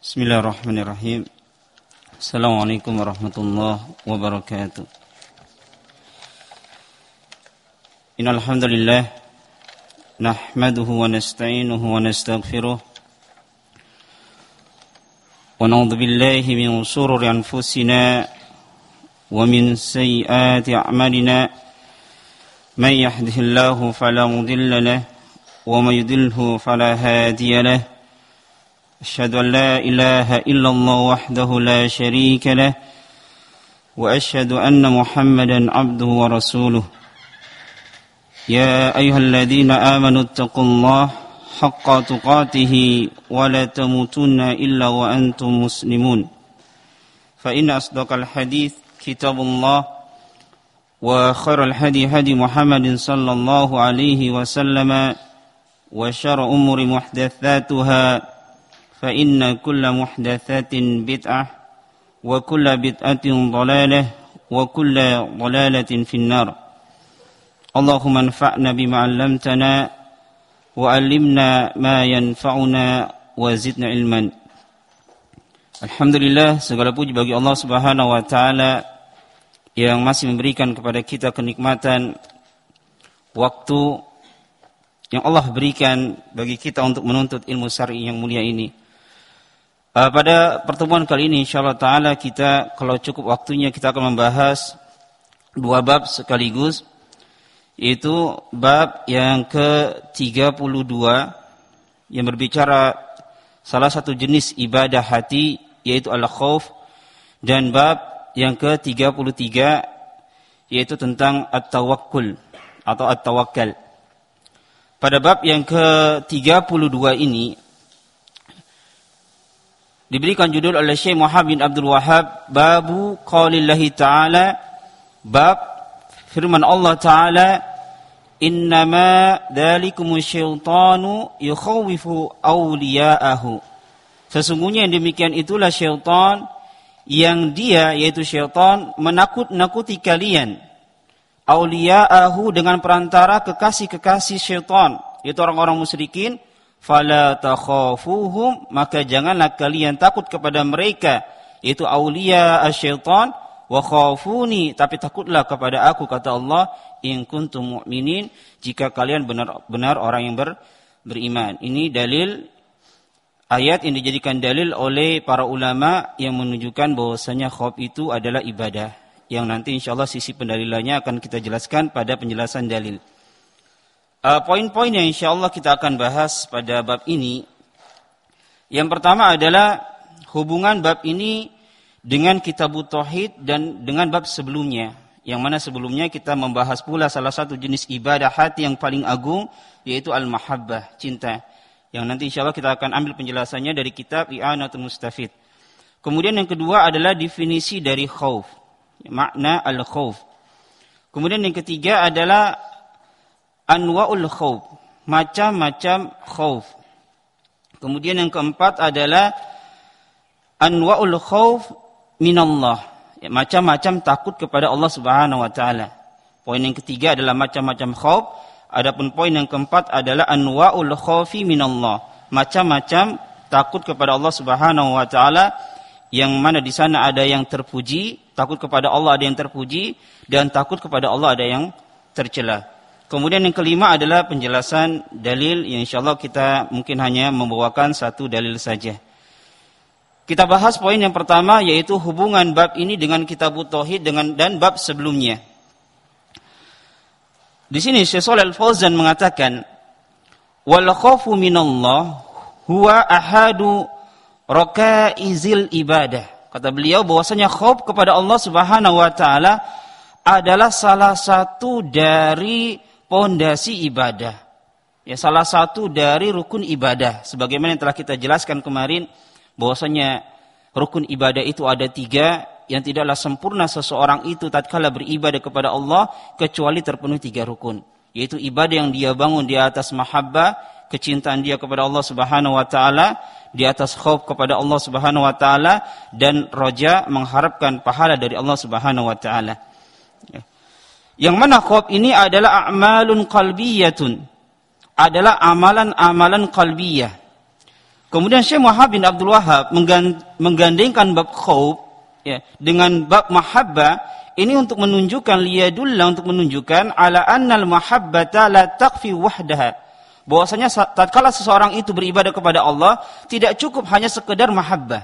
Bismillahirrahmanirrahim. Assalamualaikum warahmatullahi wabarakatuh. Innal hamdalillah nahmaduhu wa nasta'inuhu wa nastaghfiruh wa na'udzu billahi min shururi anfusina wa min sayyiati a'malina may yahdihillahu fala mudilla lahu wa may yudlilhu fala hadiya lahu. أشهد أن لا إله إلا الله وحده لا شريك له وأشهد أن محمدا عبده ورسوله يا أيها الذين آمنوا اتقوا الله حق تقاته ولا تموتن إلا وأنتم مسلمون فإن أصدق الحديث كتاب الله وخير الهدي هدي محمد صلى الله عليه وسلم وشر أمور محدثاتها فإن كل محدثات بدعة وكل بدعة ضلالة وكل ضلالة في النار اللهم انفعنا بما علمتنا وعلمنا ما ينفعنا وزدنا علما. Alhamdulillah, segala puji bagi Allah Subhanahu wa taala yang masih memberikan kepada kita kenikmatan waktu yang Allah berikan bagi kita untuk menuntut ilmu syar'i yang mulia ini. Pada pertemuan kali ini insyaallah ta'ala kita, kalau cukup waktunya, kita akan membahas dua bab sekaligus, yaitu bab yang ke-32 yang berbicara salah satu jenis ibadah hati, yaitu al-khauf, dan bab yang ke-33 yaitu tentang at-tawakkul atau at-tawakkal. Pada bab yang ke-32 ini diberikan judul oleh Syekh Muhammad bin Abdul Wahhab, Babu Qaulillahi Ta'ala, bab firman Allah Ta'ala, Innama dzalikumus syaitanu yukhawifu awliya'ahu. Sesungguhnya yang demikian itulah syaitan, yang dia, yaitu syaitan, menakut-nakuti kalian, awliya'ahu, dengan perantara kekasih-kekasih syaitan, yaitu orang-orang musyrikin. Fala takhafuhum, maka janganlah kalian takut kepada mereka, yaitu awliya asyaitan, wa khafuni, tapi takutlah kepada aku, kata Allah, in kuntum mu'minin, jika kalian benar-benar orang yang beriman. Ini dalil ayat yang dijadikan dalil oleh para ulama yang menunjukkan bahwasanya khauf itu adalah ibadah, yang nanti insyaallah sisi pendalilannya akan kita jelaskan pada penjelasan dalil. Poin-poin yang insyaallah kita akan bahas pada bab ini, yang pertama adalah hubungan bab ini dengan Kitabut Tauhid dan dengan bab sebelumnya, yang mana sebelumnya kita membahas pula salah satu jenis ibadah hati yang paling agung, yaitu al-mahabbah, cinta, yang nanti insyaallah kita akan ambil penjelasannya dari kitab I'anatul Mustafid. Kemudian yang kedua adalah definisi dari khauf, makna al-khauf. Kemudian yang ketiga adalah anwa'ul khauf, macam-macam khauf. Kemudian yang keempat adalah anwa'ul khauf minallah, macam-macam takut kepada Allah Subhanahu wa taala. Poin yang ketiga adalah macam-macam khauf. Adapun poin yang keempat adalah anwa'ul khaufi minallah, macam-macam takut kepada Allah Subhanahu wa taala, yang mana di sana ada yang terpuji, takut kepada Allah ada yang terpuji, dan takut kepada Allah ada yang tercela. Kemudian yang kelima adalah penjelasan dalil, yang insyaallah kita mungkin hanya membawakan satu dalil saja. Kita bahas poin yang pertama, yaitu hubungan bab ini dengan Kitabut Tauhid dan bab sebelumnya. Di sini Syekh Shalih Al-Fauzan mengatakan, wal khaufu minallah huwa ahadu rakaizil ibadah. Kata beliau bahwasanya khauf kepada Allah Subhanahu wa taala adalah salah satu dari pondasi ibadah, ya, salah satu dari rukun ibadah. Sebagaimana yang telah kita jelaskan kemarin, bahwasanya rukun ibadah itu ada 3, yang tidaklah sempurna seseorang itu tatkala beribadah kepada Allah kecuali terpenuhi 3 rukun, yaitu ibadah yang dia bangun di atas mahabbah, kecintaan dia kepada Allah Subhanahu wa taala, di atas khauf kepada Allah Subhanahu wa taala, dan raja, mengharapkan pahala dari Allah Subhanahu wa taala. Yang mana khauf ini adalah a'malun qalbiyatun, adalah amalan-amalan qalbiyah. Kemudian Syekh Muhammad bin Abdul Wahhab menggandengkan bab khauf ya dengan bab mahabbah ini untuk menunjukkan liyadullah, untuk menunjukkan ala annal mahabbata la takfi wahdaha. Bahwasanya tatkala seseorang itu beribadah kepada Allah tidak cukup hanya sekedar mahabbah.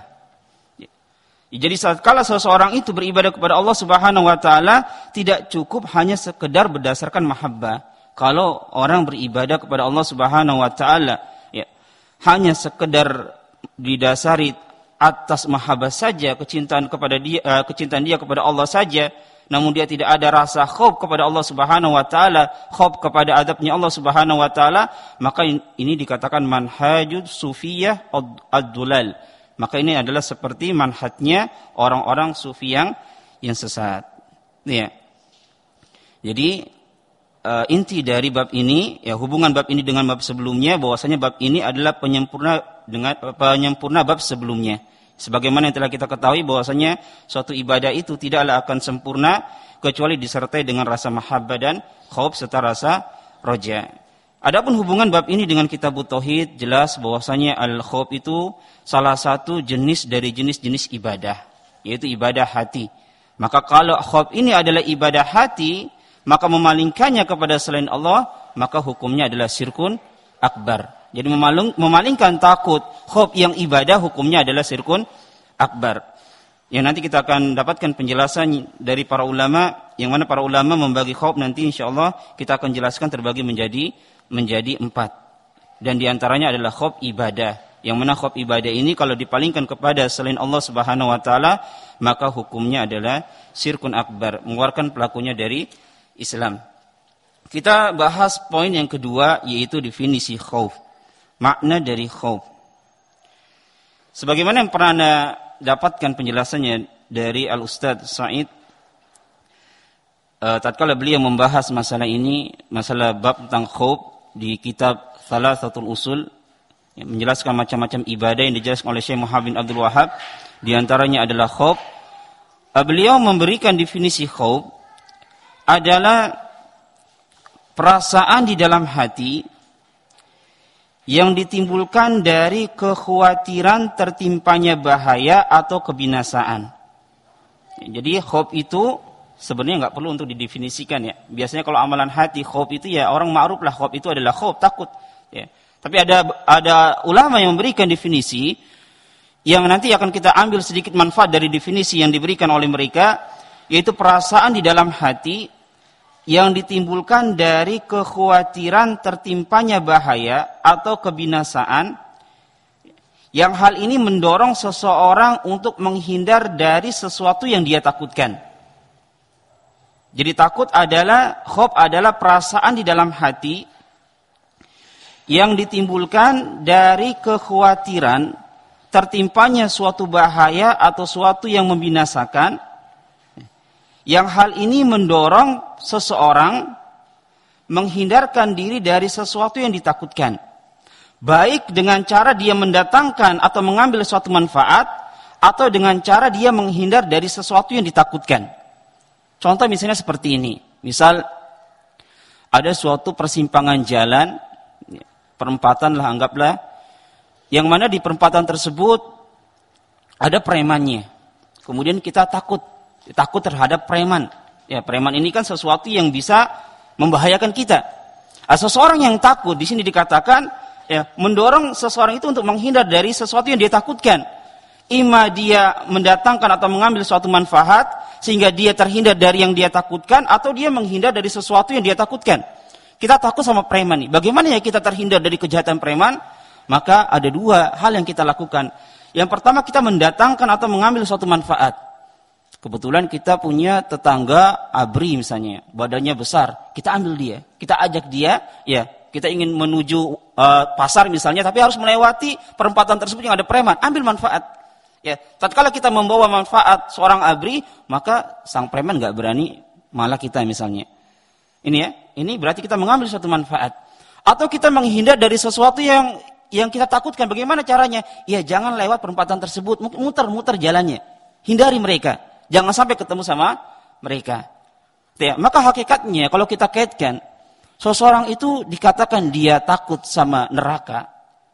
Jadi tatkala seseorang itu beribadah kepada Allah Subhanahu wa taala tidak cukup hanya sekedar berdasarkan mahabbah. Kalau orang beribadah kepada Allah Subhanahu wa taala ya hanya sekedar didasari atas mahabbah saja, kecintaan dia kepada Allah saja, namun dia tidak ada rasa khauf kepada Allah Subhanahu wa taala, khauf kepada adabnya Allah Subhanahu wa taala, maka ini dikatakan manhajud sufiyah ad-dulal. Maka ini adalah seperti manhajnya orang-orang sufi yang sesat. Ya. Jadi inti dari bab ini, ya hubungan bab ini dengan bab sebelumnya, bahwasanya bab ini adalah penyempurna bab sebelumnya. Sebagaimana yang telah kita ketahui bahwasanya suatu ibadah itu tidaklah akan sempurna kecuali disertai dengan rasa mahabbah dan khauf serta rasa roja. Adapun hubungan bab ini dengan kitab tauhid, jelas bahwasanya al-khauf itu salah satu jenis dari jenis-jenis ibadah, yaitu ibadah hati. Maka kalau khauf ini adalah ibadah hati, maka memalingkannya kepada selain Allah, maka hukumnya adalah syirkun akbar. Jadi memalingkan takut khauf yang ibadah, hukumnya adalah syirkun akbar. Yang nanti kita akan dapatkan penjelasan dari para ulama, yang mana para ulama membagi khauf nanti insyaallah kita akan jelaskan terbagi menjadi 4. Dan diantaranya adalah khauf ibadah. Yang mana khauf ibadah ini kalau dipalingkan kepada selain Allah Subhanahu wa taala, maka hukumnya adalah syirkun akbar, mengeluarkan pelakunya dari Islam. Kita bahas poin yang kedua, yaitu definisi khauf. Makna dari khauf. Sebagaimana yang pernah Anda dapatkan penjelasannya dari Al-Ustadz Said, tatkala beliau membahas masalah ini, masalah bab tentang khauf di kitab Thalathatul Usul, yang menjelaskan macam-macam ibadah yang dijelaskan oleh Syekh Muhammad bin Abdul Wahhab, di antaranya adalah khauf. Beliau memberikan definisi khauf adalah perasaan di dalam hati yang ditimbulkan dari kekhawatiran tertimpanya bahaya atau kebinasaan. Jadi khauf itu sebenarnya nggak perlu untuk didefinisikan ya. Biasanya kalau amalan hati khauf itu ya orang ma'ruf lah, khauf itu adalah khauf, takut. Ya. Tapi ada ulama yang memberikan definisi yang nanti akan kita ambil sedikit manfaat dari definisi yang diberikan oleh mereka, yaitu perasaan di dalam hati yang ditimbulkan dari kekhawatiran tertimpanya bahaya atau kebinasaan, yang hal ini mendorong seseorang untuk menghindar dari sesuatu yang dia takutkan. Jadi khauf adalah perasaan di dalam hati yang ditimbulkan dari kekhawatiran tertimpanya suatu bahaya atau suatu yang membinasakan, yang hal ini mendorong seseorang menghindarkan diri dari sesuatu yang ditakutkan, baik dengan cara dia mendatangkan atau mengambil suatu manfaat, atau dengan cara dia menghindar dari sesuatu yang ditakutkan. Contoh misalnya seperti ini. Misal ada suatu persimpangan jalan, perempatan lah anggaplah, yang mana di perempatan tersebut ada premannya. Kemudian kita takut terhadap preman. Ya, preman ini kan sesuatu yang bisa membahayakan kita. Seseorang yang takut di sini dikatakan ya, mendorong seseorang itu untuk menghindar dari sesuatu yang dia takutkan. Ima dia mendatangkan atau mengambil suatu manfaat sehingga dia terhindar dari yang dia takutkan, atau dia menghindar dari sesuatu yang dia takutkan. Kita takut sama preman nih. Bagaimana ya kita terhindar dari kejahatan preman? Maka ada 2 hal yang kita lakukan. Yang pertama, kita mendatangkan atau mengambil suatu manfaat. Kebetulan kita punya tetangga ABRI misalnya, badannya besar, kita ambil dia, kita ajak dia, ya kita ingin menuju pasar misalnya, tapi harus melewati perempatan tersebut yang ada preman, ambil manfaat. Ya, tatkala kita membawa manfaat seorang ABRI, maka sang preman nggak berani malah kita misalnya. Ini berarti kita mengambil suatu manfaat. Atau kita menghindar dari sesuatu yang kita takutkan. Bagaimana caranya? Ya jangan lewat perempatan tersebut, muter-muter jalannya, hindari mereka. Jangan sampai ketemu sama mereka. Ya, maka hakikatnya kalau kita kaitkan, seseorang itu dikatakan dia takut sama neraka,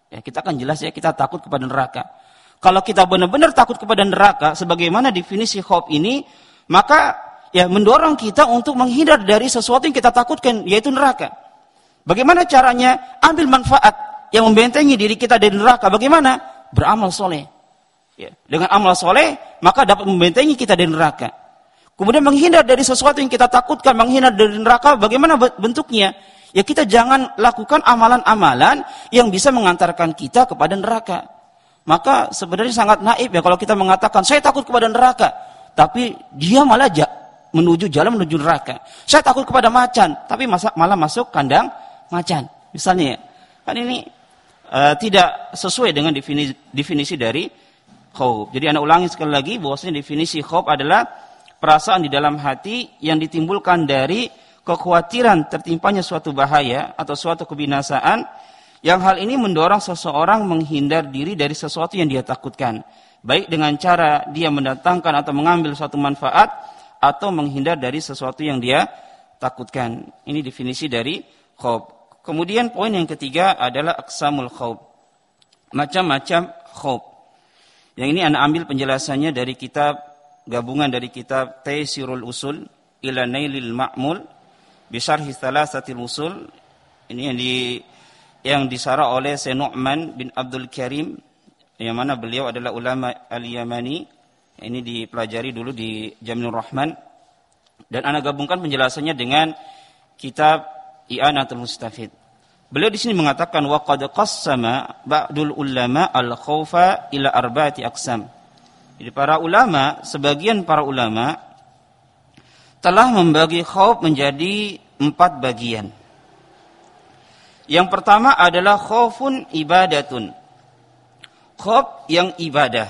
Ya, kita kan jelas ya kita takut kepada neraka. Kalau kita benar-benar takut kepada neraka, sebagaimana definisi khauf ini, maka ya mendorong kita untuk menghindar dari sesuatu yang kita takutkan, yaitu neraka. Bagaimana caranya? Ambil manfaat yang membentengi diri kita dari neraka. Bagaimana? Beramal soleh. Ya, dengan amal soleh, maka dapat membentengi kita dari neraka. Kemudian menghindar dari sesuatu yang kita takutkan, menghindar dari neraka, bagaimana bentuknya? Ya kita jangan lakukan amalan-amalan yang bisa mengantarkan kita kepada neraka. Maka sebenarnya sangat naif ya kalau kita mengatakan, saya takut kepada neraka. Tapi dia malah menuju neraka. Saya takut kepada macan, tapi malah masuk kandang macan. Misalnya, kan ini tidak sesuai dengan definisi dari khauf. Jadi Anda ulangi sekali lagi, bahwasanya definisi khauf adalah perasaan di dalam hati yang ditimbulkan dari kekhawatiran tertimpanya suatu bahaya atau suatu kebinasaan, yang hal ini mendorong seseorang menghindar diri dari sesuatu yang dia takutkan, baik dengan cara dia mendatangkan atau mengambil suatu manfaat atau menghindar dari sesuatu yang dia takutkan. Ini definisi dari khauf. Kemudian poin yang ketiga adalah aqsamul khauf. Macam-macam khauf. Yang ini Anda ambil penjelasannya dari kitab gabungan dari kitab Taysirul Usul ila Nailil Ma'mul bi syarhi Thalatsatil Usul. Ini yang disarah oleh Syekh Nu'man bin Abdul Karim, yang mana beliau adalah ulama al-Yamani. Ini dipelajari dulu di Jamilur Rahman, dan Anda gabungkan penjelasannya dengan kitab I'anatul Mustafid. Beliau di sini mengatakan wa qad qassama ba'dul ulama al-khaufa ila arba'ati aqsam. Jadi sebagian para ulama telah membagi khauf menjadi 4 bagian. Yang pertama adalah khaufun ibadatun. Khauf yang ibadah.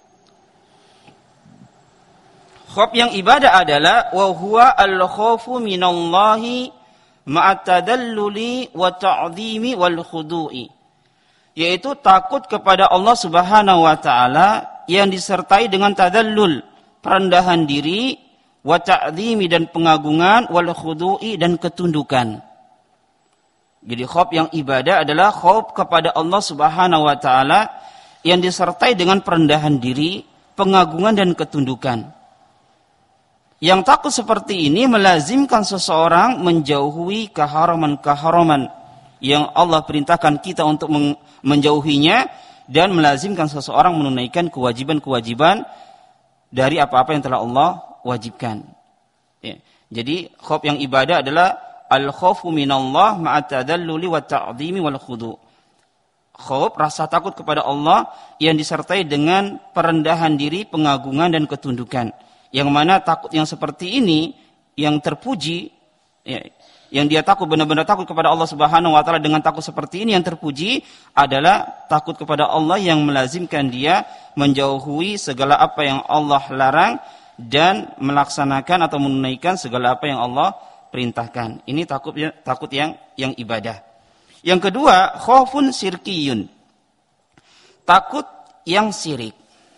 Khauf yang ibadah adalah wa huwa al-khaufu minallahi ma'atadalluli wa ta'zimi wal khudu'i. Yaitu takut kepada Allah Subhanahu wa taala yang disertai dengan tadallul, perendahan diri, wa ta'zimi dan pengagungan, wal khudu'i dan ketundukan. Jadi khauf yang ibadah adalah khauf kepada Allah Subhanahu wa taala yang disertai dengan perendahan diri, pengagungan dan ketundukan. Yang takut seperti ini melazimkan seseorang menjauhi keharaman-keharaman yang Allah perintahkan kita untuk menjauhinya, dan melazimkan seseorang menunaikan kewajiban-kewajiban dari apa-apa yang telah Allah wajibkan. Ya. Jadi khauf yang ibadah adalah al-khaufu minallah ma'atadalluli wa ta'zimi wal khudu'. Khauf, rasa takut kepada Allah yang disertai dengan perendahan diri, pengagungan dan ketundukan. Yang mana takut yang seperti ini yang terpuji, ya, yang dia takut, benar-benar takut kepada Allah Subhanahu wa taala dengan takut seperti ini yang terpuji adalah takut kepada Allah yang melazimkan dia menjauhi segala apa yang Allah larang dan melaksanakan atau menunaikan segala apa yang Allah perintahkan. Ini takut yang ibadah. Yang kedua, khaufun syirkiyun. Takut yang syirik.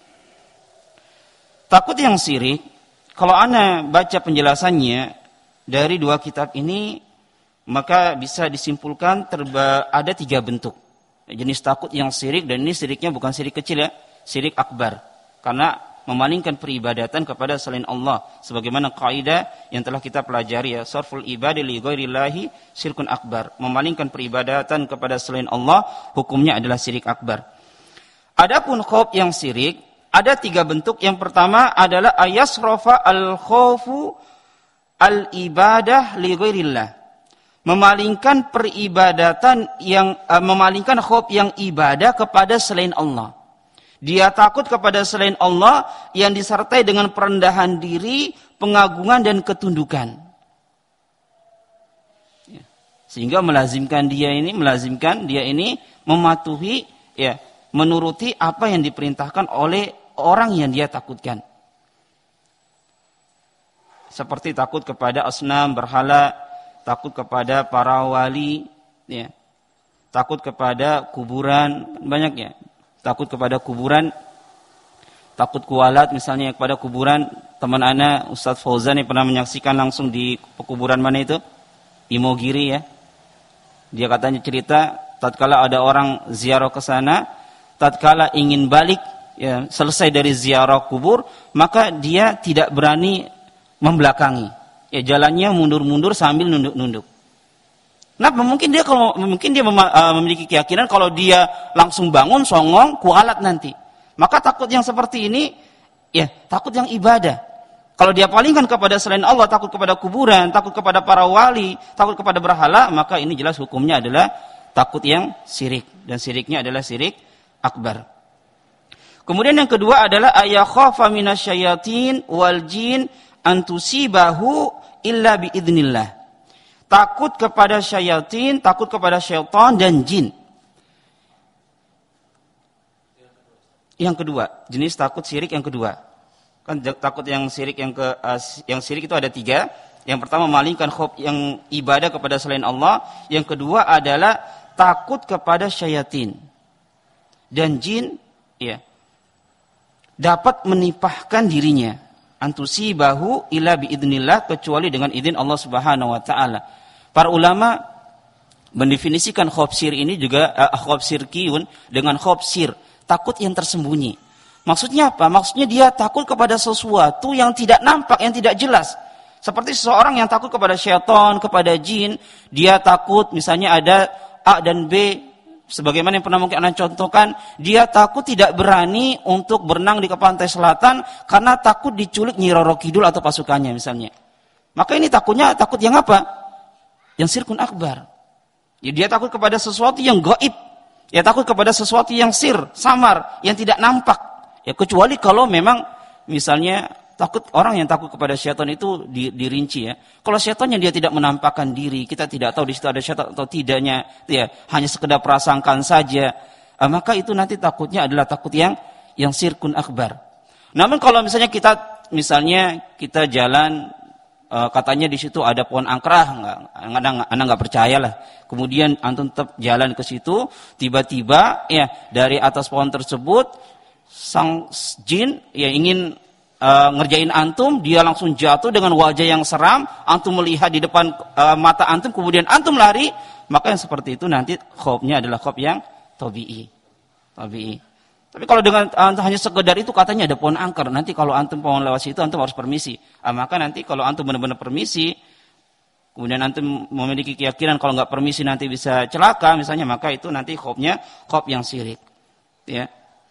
Takut yang syirik, kalau Anda baca penjelasannya dari 2 kitab ini, maka bisa disimpulkan ada 3 bentuk jenis takut yang syirik, dan ini syiriknya bukan syirik kecil ya, syirik akbar, karena memalingkan peribadatan kepada selain Allah, sebagaimana kaidah yang telah kita pelajari ya, sarful ibadi li ghairillahi syirkun akbar, memalingkan peribadatan kepada selain Allah hukumnya adalah syirik akbar. Adapun khauf yang syirik ada 3 bentuk. Yang pertama adalah ayasrafa al-khaufu al-ibadah li ghairillah. Memalingkan peribadatan memalingkan khauf yang ibadah kepada selain Allah. Dia takut kepada selain Allah yang disertai dengan perendahan diri, pengagungan dan ketundukan. Sehingga melazimkan dia ini mematuhi, ya, menuruti apa yang diperintahkan oleh orang yang dia takutkan. Seperti takut kepada asnam, berhala, takut kepada para wali, ya, takut kepada kuburan, banyak ya. Takut kepada kuburan, takut kualat misalnya kepada kuburan. Teman ana Ustaz Fauzan yang pernah menyaksikan langsung di kuburan mana itu? Imogiri ya. Dia katanya cerita tatkala ada orang ziarah ke sana, tatkala ingin balik, ya, selesai dari ziarah kubur, maka dia tidak berani membelakangi. Ya, jalannya mundur-mundur sambil nunduk-nunduk. Kenapa? Mungkin dia memiliki keyakinan kalau dia langsung bangun songong kualat nanti. Maka takut yang seperti ini, ya, takut yang ibadah. Kalau dia palingkan kepada selain Allah, takut kepada kuburan, takut kepada para wali, takut kepada berhala, maka ini jelas hukumnya adalah takut yang syirik, dan syiriknya adalah syirik akbar. Kemudian yang kedua adalah ayakhafa minasyayatin wal jin an tusibahu illa biidznillah. Takut kepada syayatin, takut kepada syaitan dan jin. Yang kedua, jenis takut syirik yang kedua. Kan takut yang syirik yang syirik itu ada 3. Yang pertama memalingkan khauf yang ibadah kepada selain Allah. Yang kedua adalah takut kepada syayatin dan jin, ya, dapat menipahkan dirinya. Antusibahu illa biidznillah, kecuali dengan izin Allah Subhanahu wa taala. Para ulama mendefinisikan khauf syir ini juga khauf syirkiyun dengan khauf syir, takut yang tersembunyi. Maksudnya apa? Maksudnya dia takut kepada sesuatu yang tidak nampak, yang tidak jelas. Seperti seseorang yang takut kepada syaitan, kepada jin, dia takut misalnya ada A dan B, sebagaimana yang pernah mungkin Anda contohkan, dia takut tidak berani untuk berenang di pantai selatan karena takut diculik Nyi Roro Kidul atau pasukannya misalnya. Maka ini takutnya takut yang apa? Yang syirkun akbar. Ya, dia takut kepada sesuatu yang gaib. Ya, takut kepada sesuatu yang sir, samar, yang tidak nampak. Ya, kecuali kalau memang misalnya takut, orang yang takut kepada syaitan itu dirinci, ya. Kalau syaitannya dia tidak menampakkan diri, kita tidak tahu di situ ada syaitan atau tidaknya, ya, hanya sekedar prasangkaan saja, maka itu nanti takutnya adalah takut yang syirkun akbar. Namun kalau misalnya kita jalan, katanya di situ ada pohon angkrah, Anda nggak percaya lah. Kemudian antum tetap jalan ke situ, tiba-tiba ya dari atas pohon tersebut sang jin ya ingin ngerjain antum, dia langsung jatuh dengan wajah yang seram, antum melihat di depan mata antum, kemudian antum lari, maka yang seperti itu nanti khaufnya adalah khauf yang tabi'i. Tapi kalau dengan hanya sekedar itu katanya ada pohon angker, nanti kalau antum mau lewat situ antum harus permisi. Maka nanti kalau antum benar-benar permisi, kemudian antum memiliki keyakinan kalau nggak permisi nanti bisa celaka misalnya, maka itu nanti khaufnya khauf yang syirik. Ya.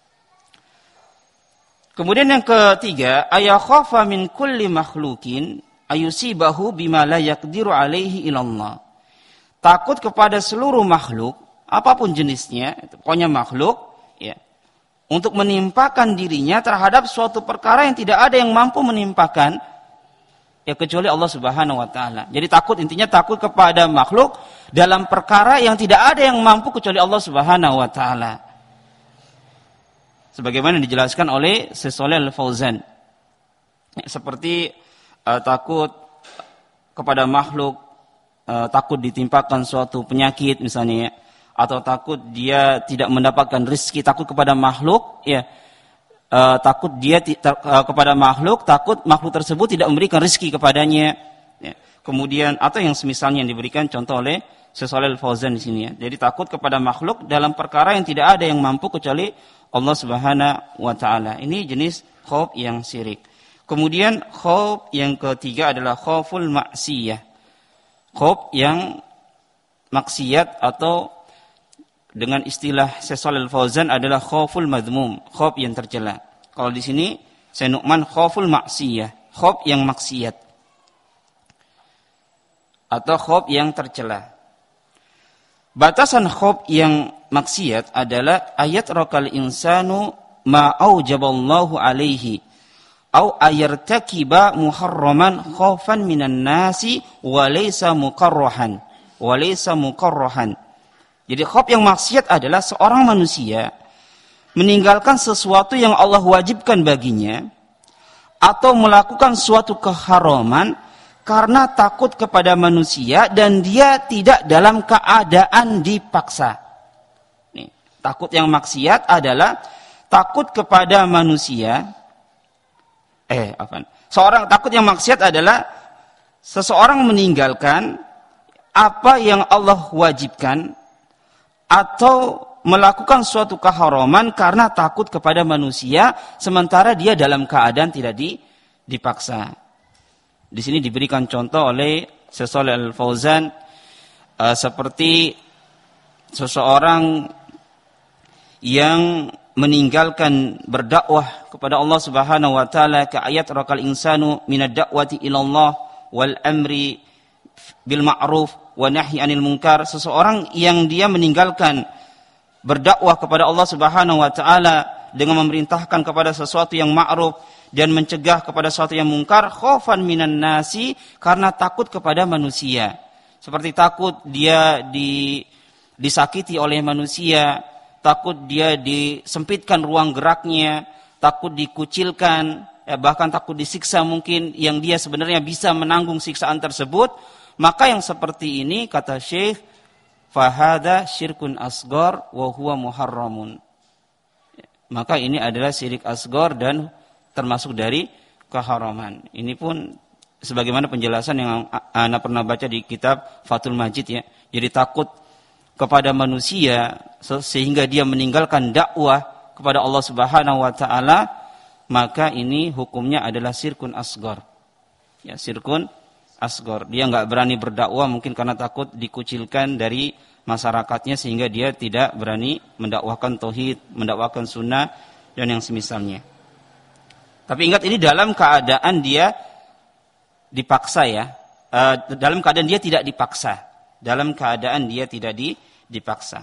Kemudian yang ketiga, ayakhafa min kulli makhlukin ayusibahu bima la yaqdiru alaihi ilallah. Takut kepada seluruh makhluk, apapun jenisnya, pokoknya makhluk, ya, untuk menimpakan dirinya terhadap suatu perkara yang tidak ada yang mampu menimpakan, ya, kecuali Allah Subhanahu wa taala. Jadi intinya takut kepada makhluk dalam perkara yang tidak ada yang mampu kecuali Allah Subhanahu wa taala. Sebagaimana dijelaskan oleh Syekh Shalih Al-Fauzan. Seperti takut kepada makhluk, takut ditimpakan suatu penyakit misalnya, ya, atau takut dia tidak mendapatkan rezeki, takut kepada makhluk, ya, takut dia kepada makhluk, takut makhluk tersebut tidak memberikan rezeki kepadanya, ya. Kemudian atau yang semisalnya yang diberikan contoh oleh Syekh Shalih Al-Fauzan di sini, ya. Jadi takut kepada makhluk dalam perkara yang tidak ada yang mampu kecuali Allah Subhanahu wa taala. Ini jenis khauf yang syirik. Kemudian khauf yang ketiga adalah khauful maksiyah. Khauf yang maksiat atau dengan istilah Syekh Shalih Al-Fauzan adalah khauful madhmum, khauf yang tercela. Kalau di sini Syekh Nu'man khauful maksiyah, khauf yang maksiat atau khauf yang tercela. Batasan khauf yang maksiat adalah ayat rakal insanu ma aujaballahu alaihi au ayartakiba muharraman khaufan minan nasi wa laysa mukarrahan. Jadi khauf yang maksiat adalah seorang manusia meninggalkan sesuatu yang Allah wajibkan baginya atau melakukan suatu keharaman karena takut kepada manusia dan dia tidak dalam keadaan dipaksa. Nih, takut yang maksiat adalah takut kepada manusia. Takut yang maksiat adalah seseorang meninggalkan apa yang Allah wajibkan atau melakukan suatu keharaman karena takut kepada manusia, sementara dia dalam keadaan tidak dipaksa. Di sini diberikan contoh oleh Syekh Shalih Al Fauzan seperti seseorang yang meninggalkan berdakwah kepada Allah Subhanahu wa taala, ka ayat raqal insanu minad da'wati ila Allah wal amri bil ma'ruf wa nahyi 'anil munkar. Seseorang yang dia meninggalkan berdakwah kepada Allah Subhanahu wa taala dengan memerintahkan kepada sesuatu yang ma'ruf dan mencegah kepada sesuatu yang mungkar, khaufan minan nasi, karena takut kepada manusia. Seperti takut dia disakiti oleh manusia, takut dia disempitkan ruang geraknya, takut dikucilkan, bahkan takut disiksa mungkin, yang dia sebenarnya bisa menanggung siksaan tersebut. Maka yang seperti ini, kata Syekh, fahada syirkun asghar wa huwa muharramun. Maka ini adalah syirik asghar dan termasuk dari keharaman. Ini pun sebagaimana penjelasan yang Ana pernah baca di kitab Fathul Majid ya. Jadi takut kepada manusia sehingga dia meninggalkan dakwah kepada Allah Subhanahu wa taala, maka ini hukumnya adalah syirkun asghar. Ya, syirkun asghar. Dia enggak berani berdakwah mungkin karena takut dikucilkan dari masyarakatnya sehingga dia tidak berani mendakwahkan tauhid, mendakwahkan sunnah dan yang semisalnya. Tapi ingat, ini dalam keadaan dia dipaksa ya. Dalam keadaan dia tidak dipaksa. Dalam keadaan dia tidak dipaksa.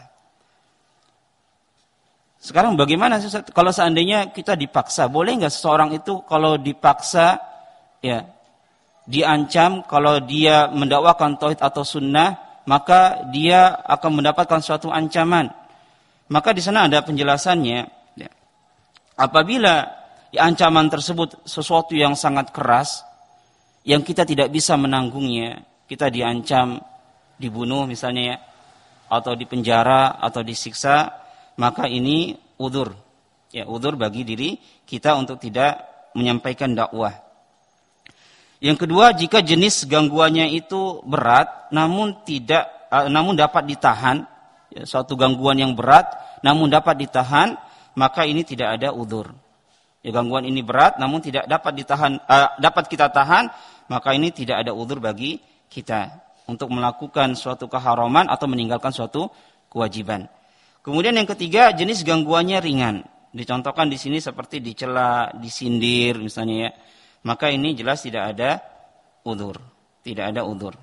Sekarang bagaimana kalau seandainya kita dipaksa? Boleh nggak seseorang itu kalau dipaksa ya diancam kalau dia mendakwakan tauhid atau sunnah, maka dia akan mendapatkan suatu ancaman? Maka di sana ada penjelasannya. Ya. Apabila ancaman tersebut sesuatu yang sangat keras, yang kita tidak bisa menanggungnya, kita diancam dibunuh misalnya ya, atau dipenjara atau disiksa, maka ini udzur. Ya, udzur bagi diri kita untuk tidak menyampaikan dakwah. Yang kedua, jika jenis gangguannya itu berat namun dapat ditahan, ya, suatu gangguan yang berat namun dapat ditahan, maka ini tidak ada udzur. Ya, gangguan ini berat namun tidak dapat ditahan, dapat kita tahan, maka ini tidak ada udzur bagi kita untuk melakukan suatu keharaman atau meninggalkan suatu kewajiban. Kemudian yang ketiga, jenis gangguannya ringan. Dicontohkan di sini seperti dicela, disindir misalnya ya. Maka ini jelas tidak ada udzur, tidak ada udzur.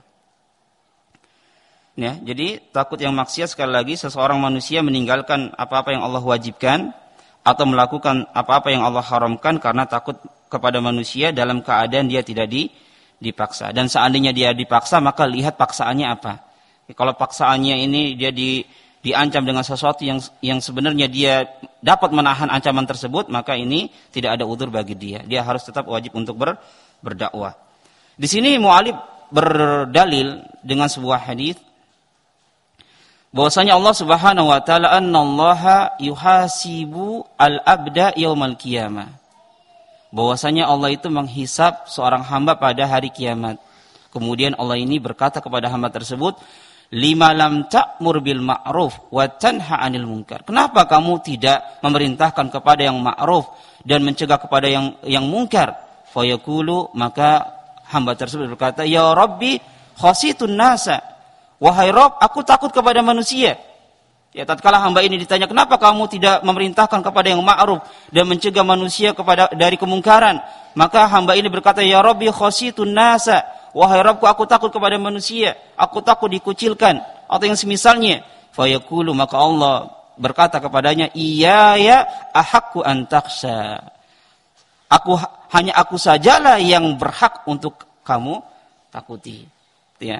Ya, jadi takut yang maksiat sekali lagi seseorang manusia meninggalkan apa-apa yang Allah wajibkan atau melakukan apa-apa yang Allah haramkan karena takut kepada manusia dalam keadaan dia tidak dipaksa. Dan seandainya dia dipaksa, maka lihat paksaannya apa. Kalau paksaannya ini dia diancam dengan sesuatu yang sebenarnya dia dapat menahan ancaman tersebut, maka ini tidak ada udzur bagi dia. Dia harus tetap wajib untuk berdakwah. Di sini mu'alif berdalil dengan sebuah hadis bahwasanya Allah Subhanahu wa taala, annallaha yuhasibu al-abda yaumal qiyamah. Bahwasanya Allah itu menghisab seorang hamba pada hari kiamat. Kemudian Allah ini berkata kepada hamba tersebut, lima lam ta'mur bil ma'ruf wa tanha 'anil munkar. Kenapa kamu tidak memerintahkan kepada yang ma'ruf dan mencegah kepada yang munkar? Fayaqulu, maka hamba tersebut berkata, ya Rabbi khasitun nasa. Wahai Rabb, aku takut kepada manusia. Ya, tatkala hamba ini ditanya, kenapa kamu tidak memerintahkan kepada yang ma'ruf dan mencegah manusia dari kemungkaran? Maka hamba ini berkata, ya Rabbi khasitun nasa. Wahai Rabbku, aku takut kepada manusia, aku takut dikucilkan atau yang semisalnya. Fayaqulu, maka Allah berkata kepadanya, iyaya ahaqqu an takhsha. Hanya aku sajalah yang berhak untuk kamu takuti. Ya.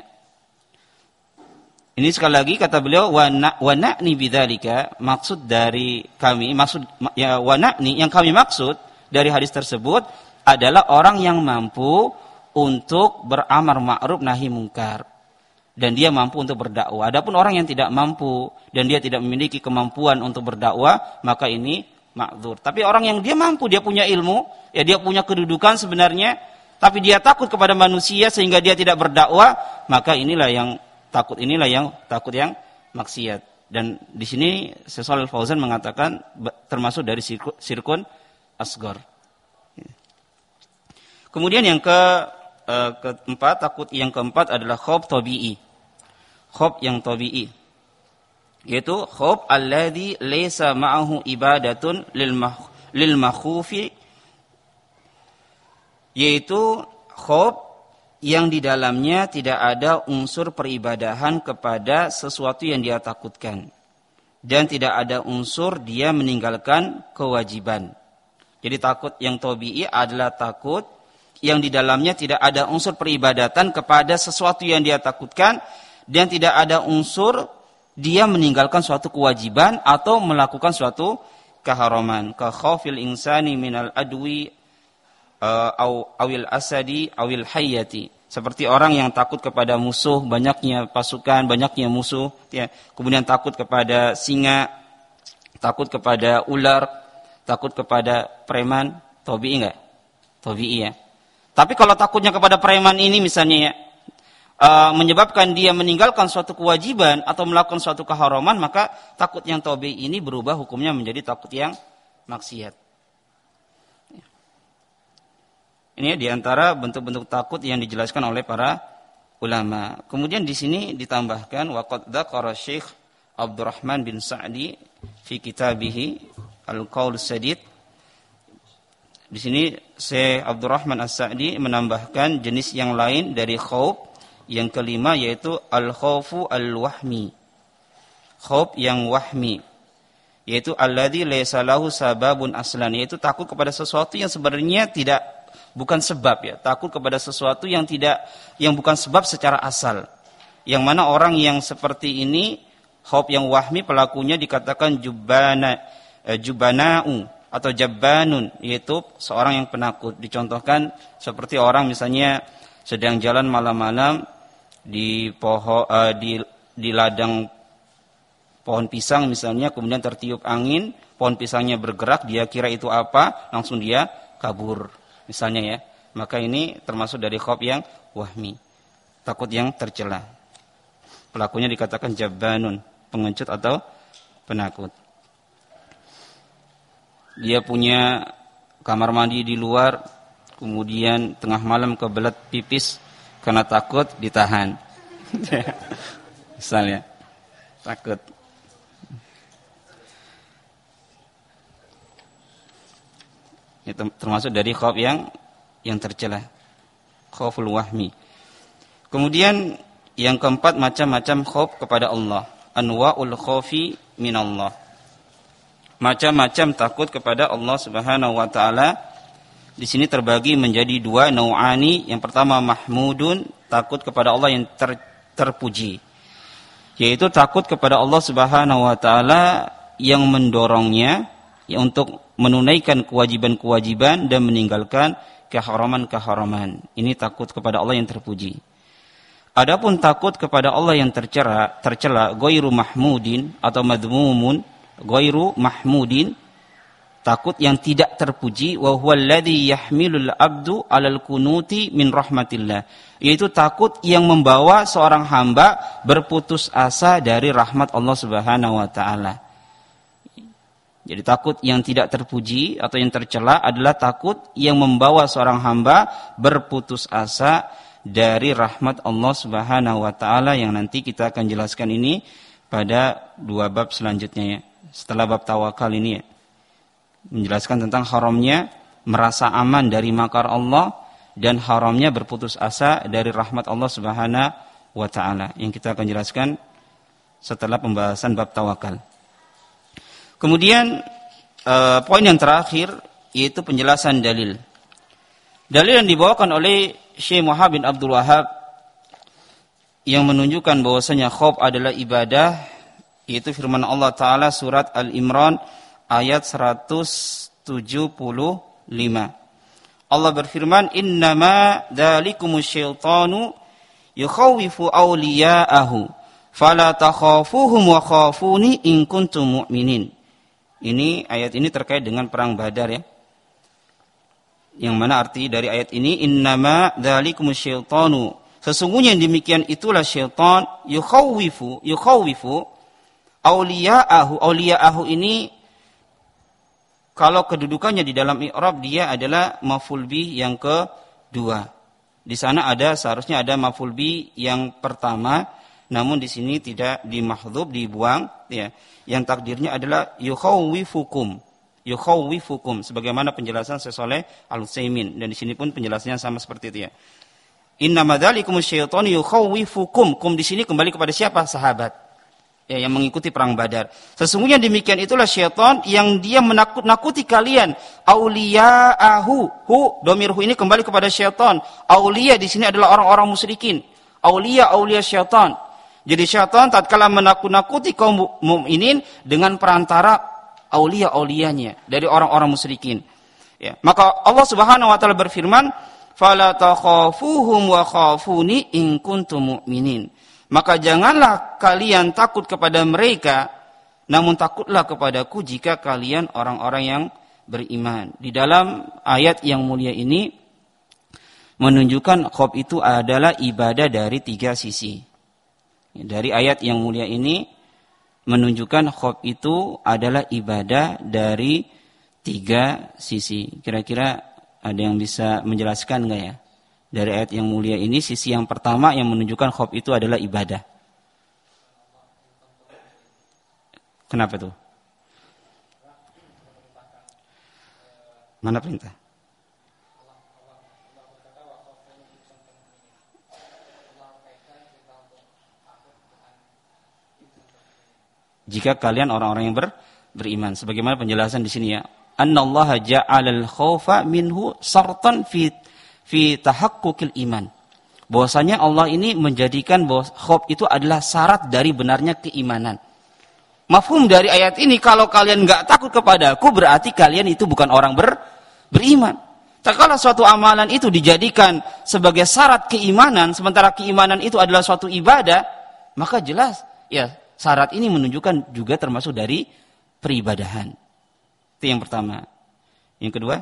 Ini sekali lagi kata beliau, wa na'ni bidzalika, maksud dari kami, wa na'ni yang kami maksud dari hadis tersebut adalah orang yang mampu untuk beramar ma'ruf nahi mungkar dan dia mampu untuk berdakwah. Adapun orang yang tidak mampu dan dia tidak memiliki kemampuan untuk berdakwah, maka ini ma'dzur. Tapi orang yang dia mampu, dia punya ilmu, ya dia punya kedudukan sebenarnya, tapi dia takut kepada manusia sehingga dia tidak berdakwah, maka inilah yang takut yang maksiat. Dan di sini Syekh Shalih Al-Fauzan mengatakan termasuk dari syirkun asghar. Kemudian yang keempat, takut yang keempat adalah khauf tabi'i. Khauf yang tabi'i, yaitu khauf alladzi laisa ma'ahu ibadatun lil makhufi, yaitu khauf yang di dalamnya tidak ada unsur peribadahan kepada sesuatu yang dia takutkan, dan tidak ada unsur dia meninggalkan kewajiban. Jadi takut yang tabi'i adalah takut yang di dalamnya tidak ada unsur peribadatan kepada sesuatu yang dia takutkan, dan tidak ada unsur dia meninggalkan suatu kewajiban atau melakukan suatu keharaman. Ka khaufil insani minal adwi awil asadi awil hayyati. Seperti orang yang takut kepada musuh, banyaknya pasukan, banyaknya musuh, ya. Kemudian takut kepada singa, takut kepada ular, takut kepada preman. Tabi'i enggak? Tabi'i ya. Tapi kalau takutnya kepada preman ini misalnya ya, menyebabkan dia meninggalkan suatu kewajiban atau melakukan suatu keharaman, maka takut yang tabi'i ini berubah hukumnya menjadi takut yang maksiat. Ini diantara bentuk-bentuk takut yang dijelaskan oleh para ulama. Kemudian di sini ditambahkan waqad dzakara Syekh Abdurrahman bin Sa'di fi kitabih Al-Qaul Sadid. Di sini Syekh Abdurrahman As-Sa'di menambahkan jenis yang lain dari khauf yang kelima, yaitu al-khaufu al-wahmi. Khauf yang wahmi, yaitu alladzi laisa lahu sababun aslan, yaitu takut kepada sesuatu yang sebenarnya bukan sebab ya, takut kepada sesuatu yang bukan sebab secara asal. Yang mana orang yang seperti ini, khauf yang wahmi, pelakunya dikatakan jubana'u atau jabbanun, yaitu seorang yang penakut. Dicontohkan seperti orang misalnya sedang jalan malam-malam di ladang pohon pisang misalnya, kemudian tertiup angin, pohon pisangnya bergerak, dia kira itu apa, langsung dia kabur misalnya ya. Maka ini termasuk dari khauf yang wahmi, takut yang tercela. Pelakunya dikatakan jabbanun, pengecut atau penakut. Dia punya kamar mandi di luar, kemudian tengah malam kebelet pipis karena takut, ditahan. Misalnya takut. Itu termasuk dari khauf yang tercela, khauful wahmi. Kemudian yang keempat, macam-macam khauf kepada Allah. Anwa'ul khaufi minallah. Macam-macam takut kepada Allah Subhanahu wa taala. Di sini terbagi menjadi dua, nau'ani. Yang pertama mahmudun, takut kepada Allah yang terpuji, yaitu takut kepada Allah Subhanahu wa taala yang mendorongnya ya, untuk menunaikan kewajiban-kewajiban dan meninggalkan keharaman-keharaman. Ini takut kepada Allah yang terpuji. Adapun takut kepada Allah yang tercela, ghairu mahmudin atau madmumun, ghairu mahmudin, takut yang tidak terpuji, wa huwa alladhi yahmilul abdu 'alal kunuti min rahmatillah, yaitu takut yang membawa seorang hamba berputus asa dari rahmat Allah Subhanahu wa taala. Jadi takut yang tidak terpuji atau yang tercela adalah takut yang membawa seorang hamba berputus asa dari rahmat Allah Subhanahu wa taala, yang nanti kita akan jelaskan ini pada dua bab selanjutnya ya. Setelah bab tawakal ini ya, menjelaskan tentang haramnya merasa aman dari makar Allah dan haramnya berputus asa dari rahmat Allah Subhanahu wa taala, yang kita akan jelaskan setelah pembahasan bab tawakal. Kemudian poin yang terakhir yaitu penjelasan dalil. Dalil yang dibawakan oleh Syekh Muhammad bin Abdul Wahhab yang menunjukkan bahwasanya khauf adalah ibadah, yaitu firman Allah Ta'ala surat Al-Imran ayat 175. Allah berfirman, innama dzalikumus syaitanu yukhawwifu awliya'ahu fala takhafuhum wa khafuni in kuntum mu'minin. Ini ayat ini terkait dengan perang Badar ya. Yang mana arti dari ayat ini, innama dzalikumus syaitanu, sesungguhnya demikian itulah syaitan, yukhawwifu Auliya'ahu ini kalau kedudukannya di dalam i'rab dia adalah maf'ul bih yang kedua. Di sana seharusnya ada maf'ul bih yang pertama, namun di sini tidak dimahdzuf, dibuang ya. Yang takdirnya adalah yukhawwifukum sebagaimana penjelasan Syekh Shalih Al-Utsaimin, dan di sini pun penjelasannya sama seperti itu ya. Innama dzalikumus syaitanu yukhawwifukum. Kum di sini kembali kepada siapa? Sahabat. Ya, yang mengikuti perang Badar. Sesungguhnya demikian itulah syaitan yang dia menakut-nakuti kalian. Auliya'ahu. Dhamirhu ini kembali kepada syaitan. Auliya di sini adalah orang-orang musyrikin. Auliya syaitan. Jadi syaitan tatkala menakut-nakuti kaum mukminin dengan perantara auliya-auliyanya dari orang-orang musyrikin. Ya, maka Allah Subhanahu wa taala berfirman, "Fala takhafuhum wa khafuni in kuntum mu'minin." Maka janganlah kalian takut kepada mereka, namun takutlah kepadaku jika kalian orang-orang yang beriman. Di dalam ayat yang mulia ini menunjukkan khauf itu adalah ibadah dari 3 sisi. Dari ayat yang mulia ini menunjukkan khauf itu adalah ibadah dari 3 sisi. Kira-kira ada yang bisa menjelaskan enggak ya? Dari ayat yang mulia ini, sisi yang pertama yang menunjukkan khauf itu adalah ibadah. Kenapa tuh? Mana perintah? Jika kalian orang-orang yang beriman, sebagaimana penjelasan di sini ya. Annallaha ja'alal khaufa minhu sartan fi tahakkukil iman. Bahwasanya Allah ini menjadikan bahwa khauf itu adalah syarat dari benarnya keimanan. Mafhum dari ayat ini, kalau kalian enggak takut kepadaku berarti kalian itu bukan orang beriman. Kalau suatu amalan itu dijadikan sebagai syarat keimanan, sementara keimanan itu adalah suatu ibadah, maka jelas ya syarat ini menunjukkan juga termasuk dari peribadahan. Itu yang pertama. Yang kedua,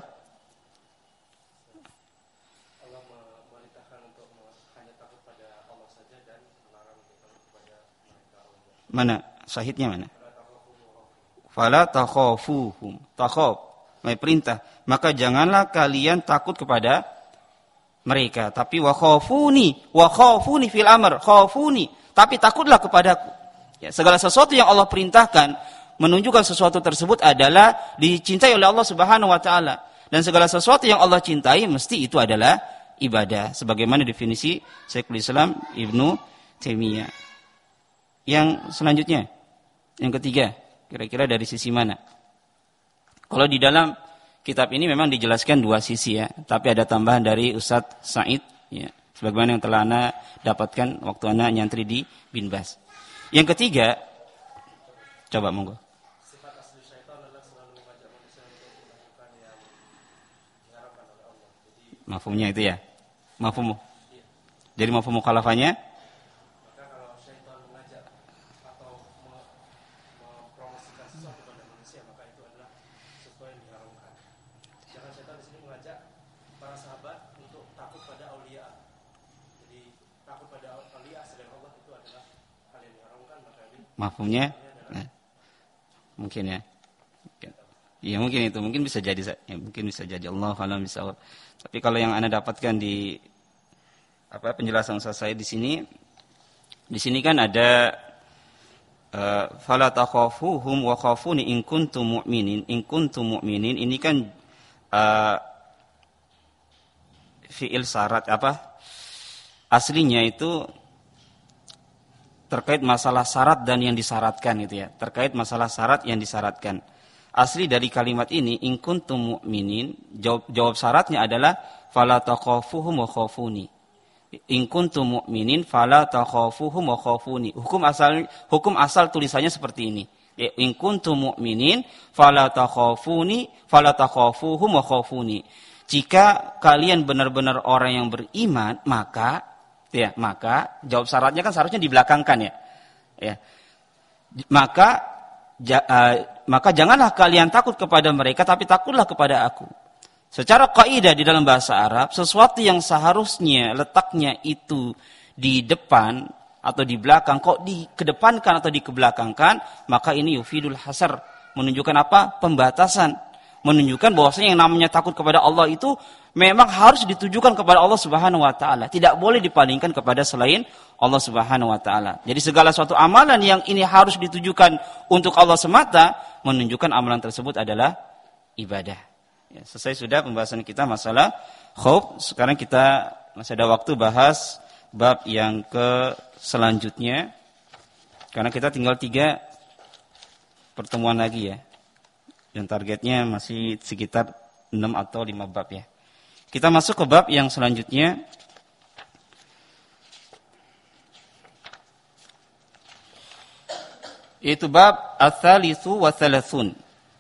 mana? Syahidnya mana? Fala takhafuhum. Takhaf. Perintah. Maka janganlah kalian takut kepada mereka. Tapi wa khafuni fil amr. Khafuni. Tapi takutlah kepadaku. Ya, segala sesuatu yang Allah perintahkan menunjukkan sesuatu tersebut adalah dicintai oleh Allah Subhanahu wa taala. Dan segala sesuatu yang Allah cintai mesti itu adalah ibadah. Sebagaimana definisi Syekhul Islam Ibnu Taimiyah. Yang selanjutnya, yang ketiga, kira-kira dari sisi mana? Kalau di dalam kitab ini memang dijelaskan 2 sisi ya, tapi ada tambahan dari Ustadz Said ya, sebagaimana yang telah Ana dapatkan waktu Ana nyantri di Binbas. Yang ketiga, coba monggo. Sifat asli syaitan adalah selalu mengajak manusia untuk melakukan yang diharapkan oleh Allah. Mafhumnya itu ya. Mafhum. Jadi mafhum mukhalafahnya, mafhumnya nah, mungkin ya. Ya mungkin itu, mungkin bisa jadi ya, mungkin bisa jadi Allah alam bisawab. Tapi kalau yang Anda dapatkan di penjelasan Ustaz saya di sini kan ada fala takhafuhum wa khafuni in kuntum mu'minin. In kuntum mu'minin ini kan fi'il syarat aslinya itu terkait masalah syarat dan yang disyaratkan gitu ya. Terkait masalah syarat yang disyaratkan. Asli dari kalimat ini in kuntum mu'minin, jawab syaratnya adalah fala takhafuhum wa khafuni. In kuntum mu'minin fala takhafuhum wa khafuni. Hukum asal tulisannya seperti ini. Ya, in kuntum mu'minin fala takhafuhum wa khafuni. Jika kalian benar-benar orang yang beriman, maka jawab syaratnya kan seharusnya dibelakangkan ya. Maka janganlah kalian takut kepada mereka, tapi takutlah kepada aku. Secara kaidah di dalam bahasa Arab, sesuatu yang seharusnya letaknya itu di depan atau di belakang, kok dikedepankan atau dikebelakangkan, maka ini yufidul hasar, menunjukkan apa? Pembatasan, menunjukkan bahwasanya yang namanya takut kepada Allah itu memang harus ditujukan kepada Allah Subhanahu wa taala, tidak boleh dipalingkan kepada selain Allah Subhanahu wa taala. Jadi segala suatu amalan yang ini harus ditujukan untuk Allah semata, menunjukkan amalan tersebut adalah ibadah. Ya, selesai sudah pembahasan kita masalah khauf. Sekarang kita masih ada waktu bahas bab yang ke selanjutnya. Karena kita tinggal 3 pertemuan lagi ya. Dan targetnya masih sekitar 6 atau 5 bab ya. Kita masuk ke bab yang selanjutnya. Yaitu bab ats-tsalitsu wa tsalatsun.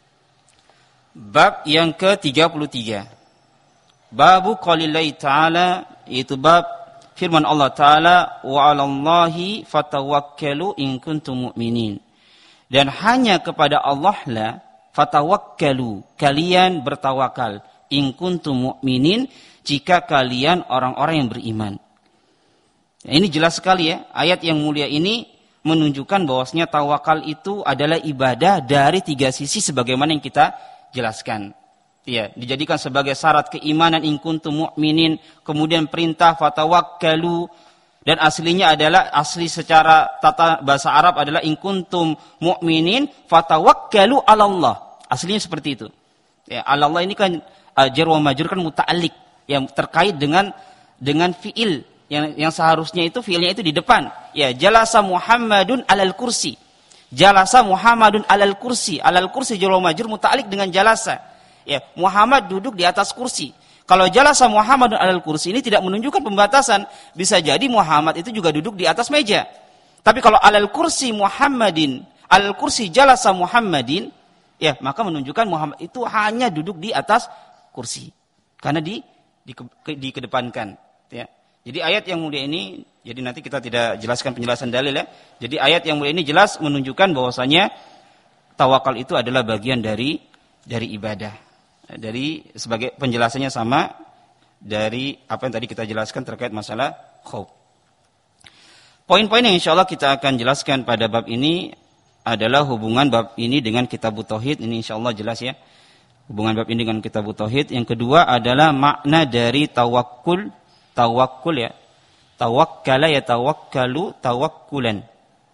Bab yang ke-33. Babu qaulillahi ta'ala, yaitu bab firman Allah Ta'ala, wa 'alallahi fatawakkalu in kuntum mu'minin. Dan hanya kepada Allah lah fatawakkalu, kalian bertawakal, in kuntum mu'minin, jika kalian orang-orang yang beriman. Nah, ini jelas sekali ya, ayat yang mulia ini menunjukkan bahwasanya tawakal itu adalah ibadah dari 3 sisi sebagaimana yang kita jelaskan. Ya, dijadikan sebagai syarat keimanan in kuntum mu'minin, kemudian perintah fatawakkalu, dan aslinya adalah, asli secara tata bahasa Arab adalah in kuntum mu'minin fatawakkalu 'ala Allah. Aslinya seperti itu. Ya, 'ala Allah ini kan jar wa majrur kan muta'alliq, yang terkait dengan fiil yang seharusnya itu fiilnya itu di depan. Ya, jalasa Muhammadun 'alal kursi. Jalasa Muhammadun 'alal kursi. 'Alal kursi jar wa majrur muta'alliq dengan jalasa. Ya, Muhammad duduk di atas kursi. Kalau jalasa Muhammadun 'alal kursi ini tidak menunjukkan pembatasan. Bisa jadi Muhammad itu juga duduk di atas meja. Tapi kalau 'alal kursi Muhammadin, 'alal kursi jalasa Muhammadin, ya, maka menunjukkan Muhammad itu hanya duduk di atas kursi. Karena dikedepankan, ya. Jadi ayat yang mulia ini, jadi nanti kita tidak jelaskan penjelasan dalil ya. Jadi ayat yang mulia ini jelas menunjukkan bahwasanya tawakal itu adalah bagian dari ibadah. Dari sebagai penjelasannya sama dari apa yang tadi kita jelaskan terkait masalah khauf. Poin-poin yang insyaallah kita akan jelaskan pada bab ini adalah hubungan bab ini dengan kitabut tauhid. Ini insyaallah jelas ya. Hubungan bab ini dengan kitabut tauhid. Yang kedua adalah makna dari tawakkul ya. Tawakkala ya tawakkalu tawakkulan.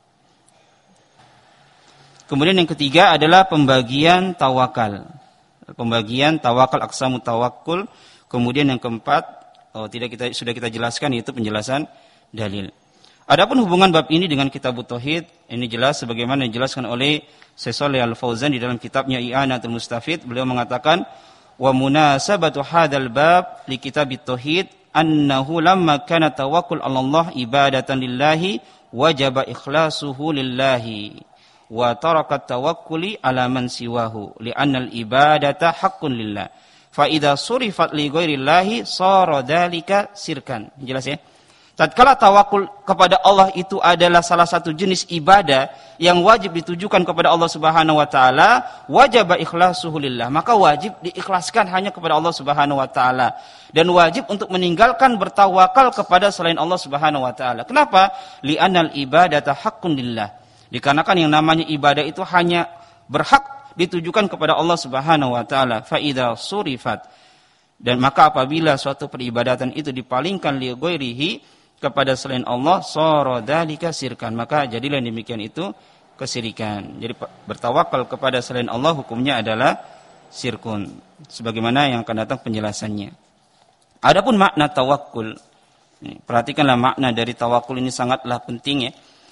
Kemudian yang ketiga adalah pembagian tawakal. Pembagian tawakal aqsamu tawakkul. Kemudian yang keempat, sudah kita jelaskan, yaitu penjelasan dalil. Adapun hubungan bab ini dengan kitabut tauhid, ini jelas sebagaimana dijelaskan oleh Syekh Shalih Al-Fauzan di dalam kitabnya I'anatul Mustafid. Beliau mengatakan, wa munasabatu hadzal bab li kitabit tauhid annahu lamma kana tawakkul 'ala Allah ibadatan lillahi wajaba ikhlasuhu lillahi wa tarakat tawakkuli 'ala man siwahu li'anna al-ibadata haqqun lillah fa idza surifat li ghairillahi sara dzalika syirkan. Jelas ya? Tatkala tawakul kepada Allah itu adalah salah satu jenis ibadah yang wajib ditujukan kepada Allah Subhanahu wa taala, wajib ikhlasuhu lillah, maka wajib diikhlaskan hanya kepada Allah Subhanahu wa taala, dan wajib untuk meninggalkan bertawakal kepada selain Allah Subhanahu wa taala. Kenapa? Li'annal ibadata haqqun lillah. Dikarenakan yang namanya ibadah itu hanya berhak ditujukan kepada Allah Subhanahu wa taala. Fa idza surifat, dan maka apabila suatu peribadatan itu dipalingkan li ghairihi, kepada selain Allah, sara dzalika syirkan, maka jadilah demikian itu kesyirikan. Jadi bertawakal kepada selain Allah hukumnya adalah syirkun, sebagaimana yang akan datang penjelasannya. Adapun makna tawakkul, perhatikanlah makna dari tawakkul ini sangatlah penting ya.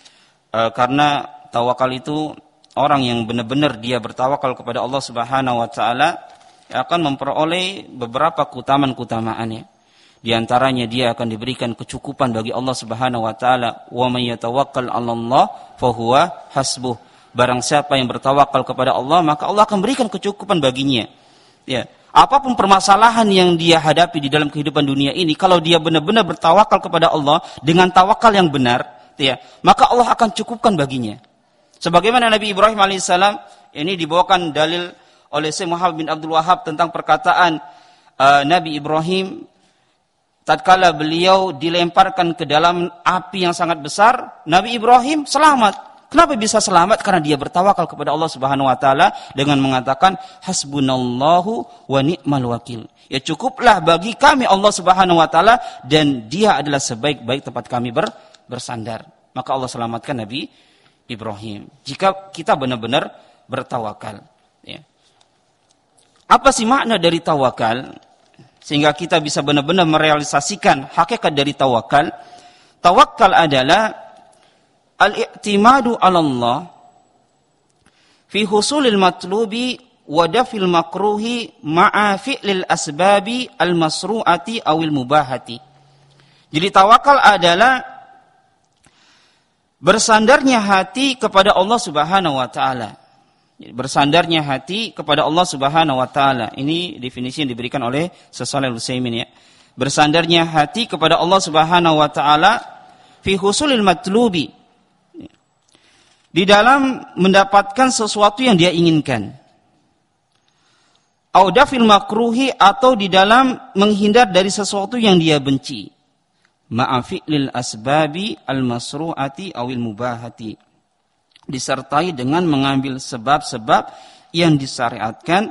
Karena tawakal itu orang yang benar-benar dia bertawakal kepada Allah Subhanahu wa taala akan memperoleh beberapa keutamaan-keutamaan ya. Di antaranya dia akan diberikan kecukupan bagi Allah Subhanahu wa taala. Wa may yatawakkal 'ala Allah fa huwa hasbuh. Barang siapa yang bertawakal kepada Allah, maka Allah akan berikan kecukupan baginya. Ya, apapun permasalahan yang dia hadapi di dalam kehidupan dunia ini, kalau dia benar-benar bertawakal kepada Allah dengan tawakal yang benar, ya, maka Allah akan cukupkan baginya. Sebagaimana Nabi Ibrahim alaihissalam, ini dibawakan dalil oleh Syekh Muhammad bin Abdul Wahhab tentang perkataan Nabi Ibrahim tatkala beliau dilemparkan ke dalam api yang sangat besar, Nabi Ibrahim selamat. Kenapa bisa selamat? Karena dia bertawakal kepada Allah Subhanahu wa taala dengan mengatakan hasbunallahu wa ni'mal wakil. Ya cukuplah bagi kami Allah Subhanahu wa taala dan dia adalah sebaik-baik tempat kami bersandar. Maka Allah selamatkan Nabi Ibrahim. Jika kita benar-benar bertawakal, ya. Apa sih makna dari tawakal? Sehingga kita bisa benar-benar merealisasikan hakikat dari tawakal. Tawakal adalah al-i'timadu 'ala Allah fi husulil matlubi wa dafil makruhi ma'a fi'lil asbabi al-masru'ati awil mubahati. Jadi tawakal adalah bersandarnya hati kepada Allah Subhanahu wa taala. Bersandarnya hati kepada Allah Subhanahu wa taala. Ini definisi yang diberikan oleh Shalih Al-Utsaimin, ya. Bersandarnya hati kepada Allah Subhanahu wa taala fi husulil matlubi, di dalam mendapatkan sesuatu yang dia inginkan. Audafil makruhi, atau di dalam menghindar dari sesuatu yang dia benci. Ma'afi'lil asbabi al-masru'ati awil mubahati. Disertai dengan mengambil sebab-sebab yang disyariatkan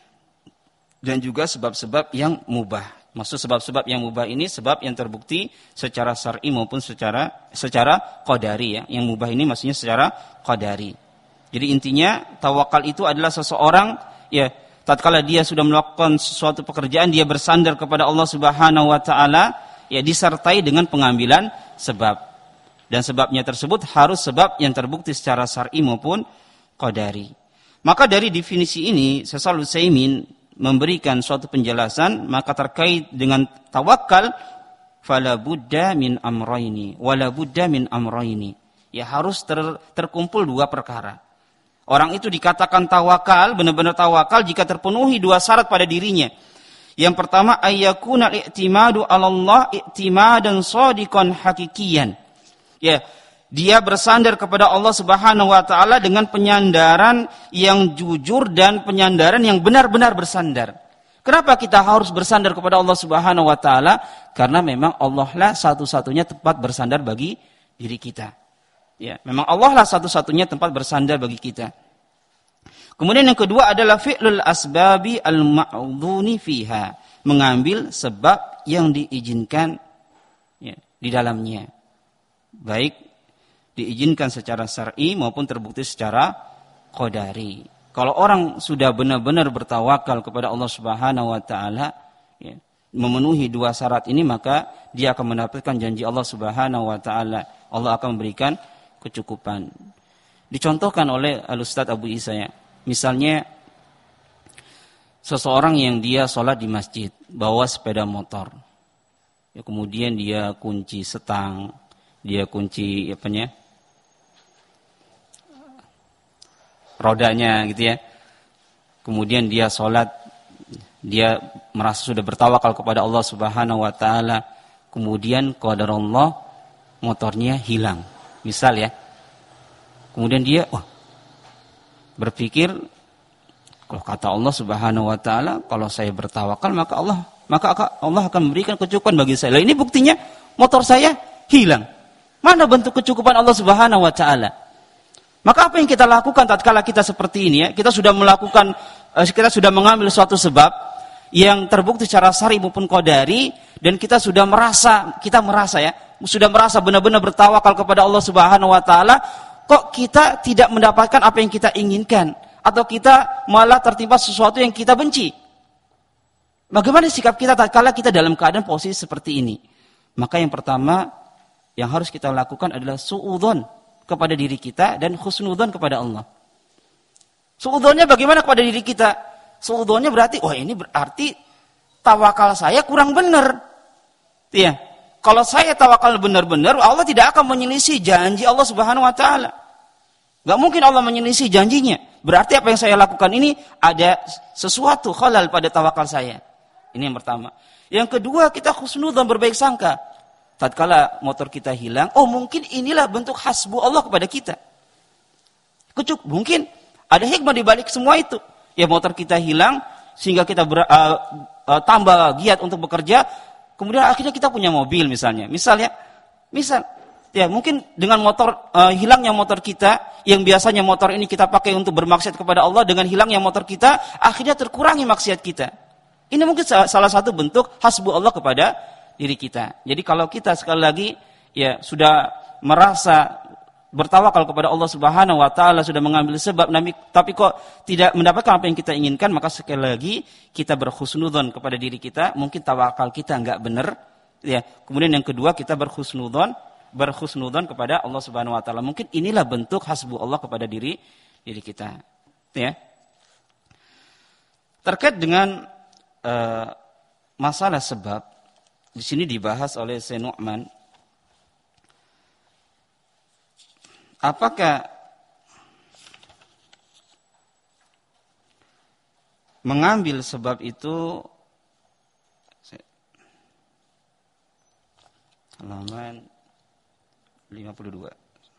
dan juga sebab-sebab yang mubah. Maksud sebab-sebab yang mubah ini sebab yang terbukti secara syar'i maupun secara qadari, ya. Yang mubah ini maksudnya secara qadari. Jadi intinya tawakal itu adalah seseorang, ya, tatkala dia sudah melakukan sesuatu pekerjaan, dia bersandar kepada Allah Subhanahu wa taala, ya, disertai dengan pengambilan sebab. Dan sebabnya tersebut harus sebab yang terbukti secara syar'i maupun qadari. Maka dari definisi ini Shalih Al-Utsaimin memberikan suatu penjelasan, maka terkait dengan tawakal, fala budda min amrayni wala budda min amrayni. Ya harus terkumpul dua perkara. Orang itu dikatakan tawakal, benar-benar tawakal jika terpenuhi dua syarat pada dirinya. Yang pertama, ayyakuna i'timadu 'ala Allah i'timadan shadiqan hakikiyan. Ya, dia bersandar kepada Allah Subhanahu wa taala dengan penyandaran yang jujur dan penyandaran yang benar-benar bersandar. Kenapa kita harus bersandar kepada Allah Subhanahu wa taala? Karena memang Allah lah satu-satunya tempat bersandar bagi diri kita. Ya, memang Allah lah satu-satunya tempat bersandar bagi kita. Kemudian yang kedua adalah fi'lul asbabi al-ma'dhuni fiha, mengambil sebab yang diizinkan, ya, di dalamnya. Baik diizinkan secara syar'i maupun terbukti secara qadari. Kalau orang sudah benar-benar bertawakal kepada Allah Subhanahu wa taala, ya, memenuhi dua syarat ini, maka dia akan mendapatkan janji Allah Subhanahu wa taala. Allah akan memberikan kecukupan. Dicontohkan oleh Al-Ustaz Abu Isa, ya. Misalnya seseorang yang dia sholat di masjid, bawa sepeda motor. Ya, kemudian dia kunci setang, dia kunci rodanya gitu, ya. Kemudian dia sholat, dia merasa sudah bertawakal kepada Allah Subhanahu wa taala. Kemudian qadarullah motornya hilang. Misal, ya. Kemudian dia berpikir, kalau kata Allah Subhanahu wa taala, kalau saya bertawakal maka Allah akan memberikan kecukupan bagi saya. Lah ini buktinya motor saya hilang. Mana bentuk kecukupan Allah Subhanahu wa taala? Maka apa yang kita lakukan tatkala kita seperti ini, ya? Kita sudah mengambil suatu sebab yang terbukti secara syar'i maupun qadari, dan kita sudah merasa benar-benar bertawakal kepada Allah Subhanahu wa taala, kok kita tidak mendapatkan apa yang kita inginkan, atau kita malah tertimpa sesuatu yang kita benci. Bagaimana sikap kita tatkala kita dalam keadaan posisi seperti ini? Maka yang pertama yang harus kita lakukan adalah su'udzon kepada diri kita dan husnudzon kepada Allah. Su'udzonnya bagaimana kepada diri kita? Su'udzonnya berarti, ini berarti tawakal saya kurang benar. Ya. Kalau saya tawakal benar-benar, Allah tidak akan menyelisih janji Allah Subhanahu wa taala. Gak mungkin Allah menyelisih janjinya. Berarti apa yang saya lakukan ini ada sesuatu khalal pada tawakal saya. Ini yang pertama. Yang kedua, kita husnudzon, berbaik sangka. Tatkala motor kita hilang, mungkin inilah bentuk hasbu Allah kepada kita. Mungkin ada hikmah di balik semua itu. Ya, motor kita hilang sehingga kita tambah giat untuk bekerja. kemudian akhirnya kita punya mobil misalnya. Misal ya mungkin dengan motor hilangnya motor kita, yang biasanya motor ini kita pakai untuk bermaksiat kepada Allah, dengan hilangnya motor kita akhirnya terkurangi maksiat kita. Ini mungkin salah satu bentuk hasbu Allah kepada diri kita. Jadi kalau kita sekali lagi ya sudah merasa bertawakal kepada Allah Subhanahu wa taala, sudah mengambil sebab tapi kok tidak mendapatkan apa yang kita inginkan, maka sekali lagi kita berhusnudzon kepada diri kita, mungkin tawakal kita enggak benar ya. Kemudian yang kedua, kita berhusnudzon kepada Allah Subhanahu wa taala. Mungkin inilah bentuk hasbu Allah kepada diri kita ya. Terkait dengan masalah sebab, di sini dibahas oleh Syekh Nu'man. Apakah mengambil sebab itu, halaman 52.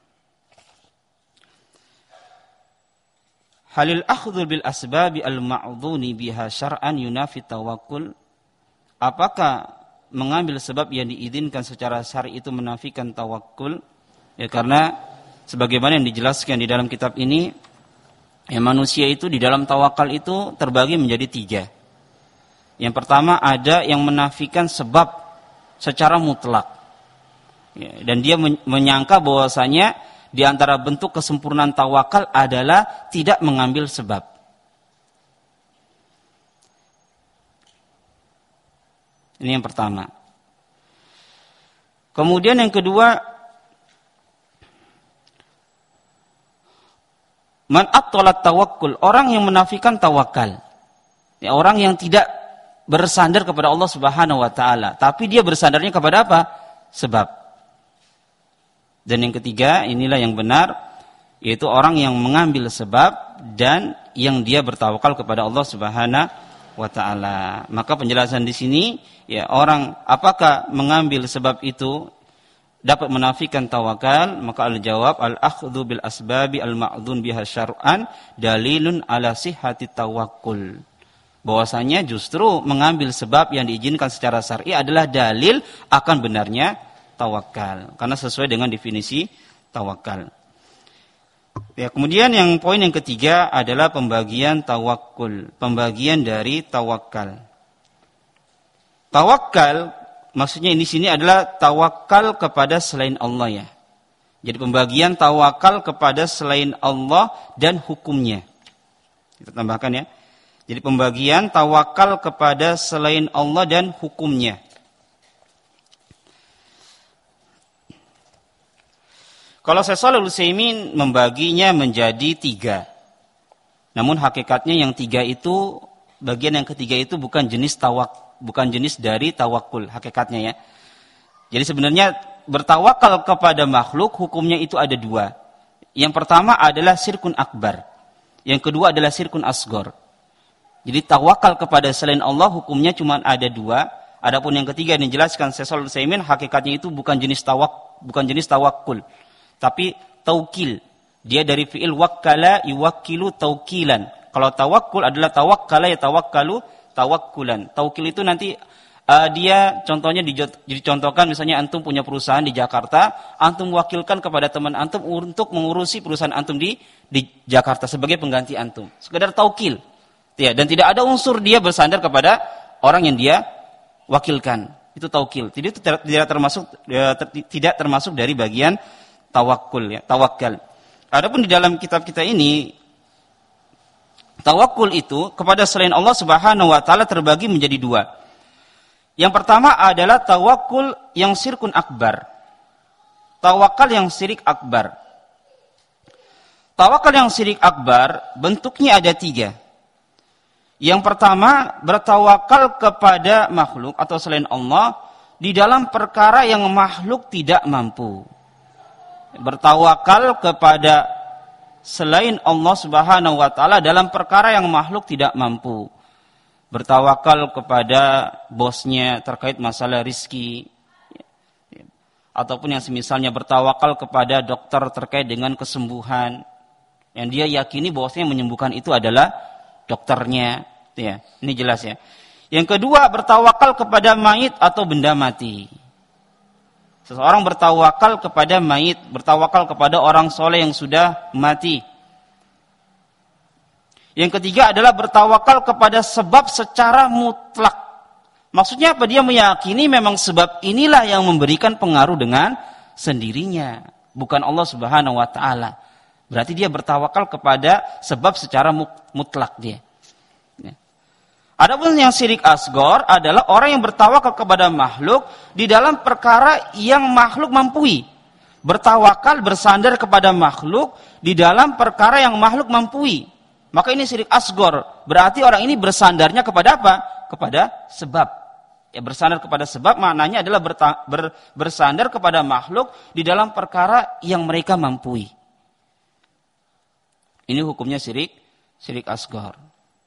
Halil akhdhu bil asbabi al-ma'dhuni biha syar'an yunafi tawakkul. Apakah mengambil sebab yang diizinkan secara syar'i itu menafikan tawakkul? Ya, karena sebagaimana yang dijelaskan di dalam kitab ini, ya, manusia itu di dalam tawakal itu terbagi menjadi 3. Yang pertama, ada yang menafikan sebab secara mutlak. Ya, dan dia menyangka bahwasanya di antara bentuk kesempurnaan tawakal adalah tidak mengambil sebab. Ini yang pertama. Kemudian yang kedua, man abtalat tawakkul, orang yang menafikan tawakal. Ya, orang yang tidak bersandar kepada Allah Subhanahu wa taala, tapi dia bersandarnya kepada apa? Sebab. Dan yang ketiga, inilah yang benar, yaitu orang yang mengambil sebab dan yang dia bertawakal kepada Allah Subhanahu wa taala. Maka penjelasan di sini, ya, orang apakah mengambil sebab itu dapat menafikan tawakal? Maka al-jawab, al-akhdhu bil asbabi al-ma'dhun biha syar'an dalilun ala sihhati tawakkul. Bahwasanya justru mengambil sebab yang diizinkan secara syar'i adalah dalil akan benarnya tawakal, karena sesuai dengan definisi tawakal. Ya, kemudian yang poin yang ketiga adalah pembagian tawakkul, pembagian dari tawakal. Tawakal maksudnya di sini adalah tawakal kepada selain Allah ya. Jadi pembagian tawakal kepada selain Allah dan hukumnya. Kita tambahkan ya. Jadi pembagian tawakal kepada selain Allah dan hukumnya. Kalau Syekh Shalih Al-Utsaimin membaginya menjadi 3. Namun hakikatnya yang 3 itu, bagian yang ketiga itu bukan jenis dari tawakul hakikatnya ya. Jadi sebenarnya bertawakal kepada makhluk hukumnya itu ada 2. Yang pertama adalah syirkun akbar. Yang kedua adalah syirkun asghar. Jadi tawakal kepada selain Allah hukumnya cuma ada 2. Adapun yang ketiga yang dijelaskan Syekh Shalih Al-Utsaimin hakikatnya itu bukan jenis tawakul. Tapi taukil. Dia dari fi'il wakkala yuwakkilu taukilan. Kalau tawakkul adalah tawakkala ya tawakkalu tawakkulan. Taukil itu nanti dia contohnya dicontohkan misalnya antum punya perusahaan di Jakarta, antum wakilkan kepada teman antum untuk mengurusi perusahaan antum di Jakarta sebagai pengganti antum. Sekedar taukil. Ya, dan tidak ada unsur dia bersandar kepada orang yang dia wakilkan. Itu taukil. Jadi itu tidak termasuk dari bagian tawakkul ya, tawakal. Adapun di dalam kitab kita ini, tawakkul itu kepada selain Allah Subhanahu wa taala terbagi menjadi 2. Yang pertama adalah tawakkul yang syirkun akbar. Tawakal yang syirik akbar. Tawakal yang syirik akbar bentuknya ada 3. Yang pertama, bertawakal kepada makhluk atau selain Allah di dalam perkara yang makhluk tidak mampu. Bertawakal kepada selain Allah Subhanahu wa taala dalam perkara yang makhluk tidak mampu. Bertawakal kepada bosnya terkait masalah rizki, ataupun yang semisalnya bertawakal kepada dokter terkait dengan kesembuhan yang dia yakini bahwasanya menyembuhkan itu adalah dokternya ya. Ini jelas ya. Yang kedua, bertawakal kepada mayit atau benda mati. Seseorang bertawakal kepada mayit, bertawakal kepada orang soleh yang sudah mati. Yang ketiga adalah bertawakal kepada sebab secara mutlak. Maksudnya apa? Dia meyakini memang sebab inilah yang memberikan pengaruh dengan sendirinya, bukan Allah Subhanahu wa taala. Berarti dia bertawakal kepada sebab secara mutlak dia. Adapun yang syirik asghar adalah orang yang bertawakal kepada makhluk di dalam perkara yang makhluk mampu. Bertawakal, bersandar kepada makhluk di dalam perkara yang makhluk mampu. Maka ini syirik asghar. Berarti orang ini bersandarnya kepada apa? Kepada sebab. Ya, bersandar kepada sebab maknanya adalah bersandar kepada makhluk di dalam perkara yang mereka mampu. Ini hukumnya syirik asghar.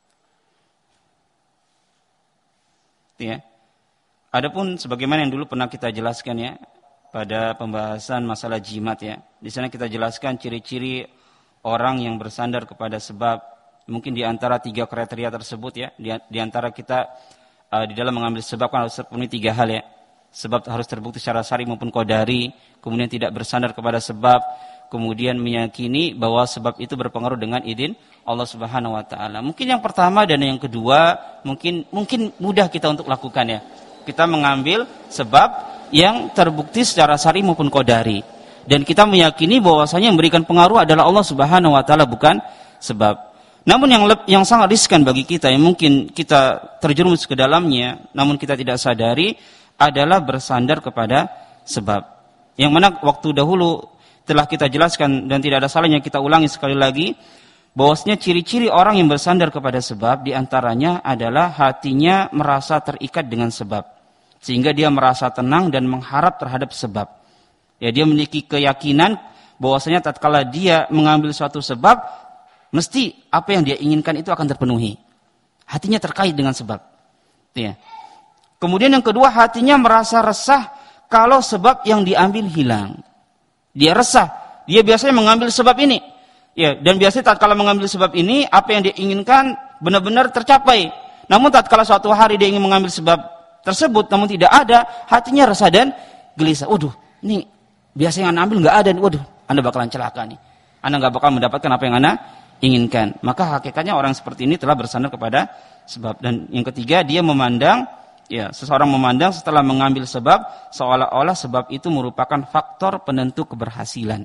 Ya. Adapun sebagaimana yang dulu pernah kita jelaskan ya pada pembahasan masalah jimat ya. Di sana kita jelaskan ciri-ciri orang yang bersandar kepada sebab. Mungkin di antara 3 kriteria tersebut ya, di antara kita di dalam mengambil sebab kan harus terpenuhi 3 hal ya. Sebab harus terbukti secara syar'i maupun qadari, kemudian tidak bersandar kepada sebab, kemudian meyakini bahwa sebab itu berpengaruh dengan izin Allah Subhanahu wa taala. Mungkin yang pertama dan yang kedua mungkin mudah kita untuk lakukan ya. Kita mengambil sebab yang terbukti secara syar'i maupun qadari dan kita meyakini bahwasanya yang memberikan pengaruh adalah Allah Subhanahu wa taala bukan sebab. Namun yang sangat riskan bagi kita yang mungkin kita terjerumus ke dalamnya namun kita tidak sadari adalah bersandar kepada sebab. Yang mana waktu dahulu telah kita jelaskan dan tidak ada salahnya kita ulangi sekali lagi bahwasanya ciri-ciri orang yang bersandar kepada sebab diantaranya adalah hatinya merasa terikat dengan sebab sehingga dia merasa tenang dan mengharap terhadap sebab. Ya, dia memiliki keyakinan bahwasanya tatkala dia mengambil suatu sebab mesti apa yang dia inginkan itu akan terpenuhi. Hatinya terkait dengan sebab. Ya. Kemudian yang kedua hatinya merasa resah kalau sebab yang diambil hilang. Dia resah. Dia biasanya mengambil sebab ini. Ya, dan biasanya tatkala mengambil sebab ini, apa yang dia inginkan benar-benar tercapai. Namun tatkala suatu hari dia ingin mengambil sebab tersebut, namun tidak ada, hatinya resah dan gelisah. Waduh, ini biasanya yang Anda ambil nggak ada. Waduh, Anda bakalan celaka nih. Anda nggak bakal mendapatkan apa yang Anda inginkan. Maka hakikatnya orang seperti ini telah bersandar kepada sebab. Dan yang ketiga, dia memandang, ya, seseorang memandang setelah mengambil sebab seolah-olah sebab itu merupakan faktor penentu keberhasilan.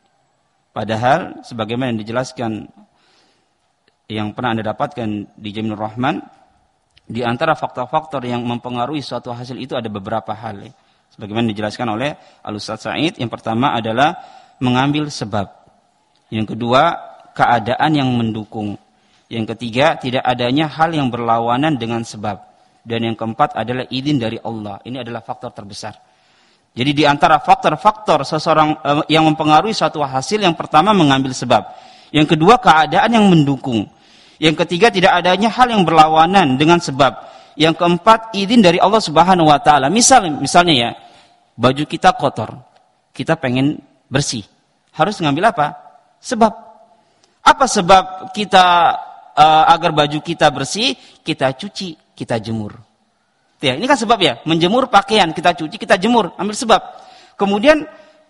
Padahal sebagaimana yang dijelaskan yang pernah Anda dapatkan di Jamil Rahman, di antara faktor-faktor yang mempengaruhi suatu hasil itu ada beberapa hal. Ya. Sebagaimana dijelaskan oleh Al-Ustaz Said, yang pertama adalah mengambil sebab. Yang kedua, keadaan yang mendukung. Yang ketiga, tidak adanya hal yang berlawanan dengan sebab. Dan yang keempat adalah izin dari Allah. Ini adalah faktor terbesar. Jadi di antara faktor-faktor seseorang yang mempengaruhi suatu hasil, yang pertama mengambil sebab. Yang kedua, keadaan yang mendukung. Yang ketiga, tidak adanya hal yang berlawanan dengan sebab. Yang keempat, izin dari Allah Subhanahu wa taala. Misalnya ya, baju kita kotor. Kita pengen bersih. Harus ngambil apa? Sebab. Apa sebab kita agar baju kita bersih? Kita cuci, kita jemur. Ya, ini kan sebab ya, menjemur pakaian, kita cuci, kita jemur, ambil sebab. Kemudian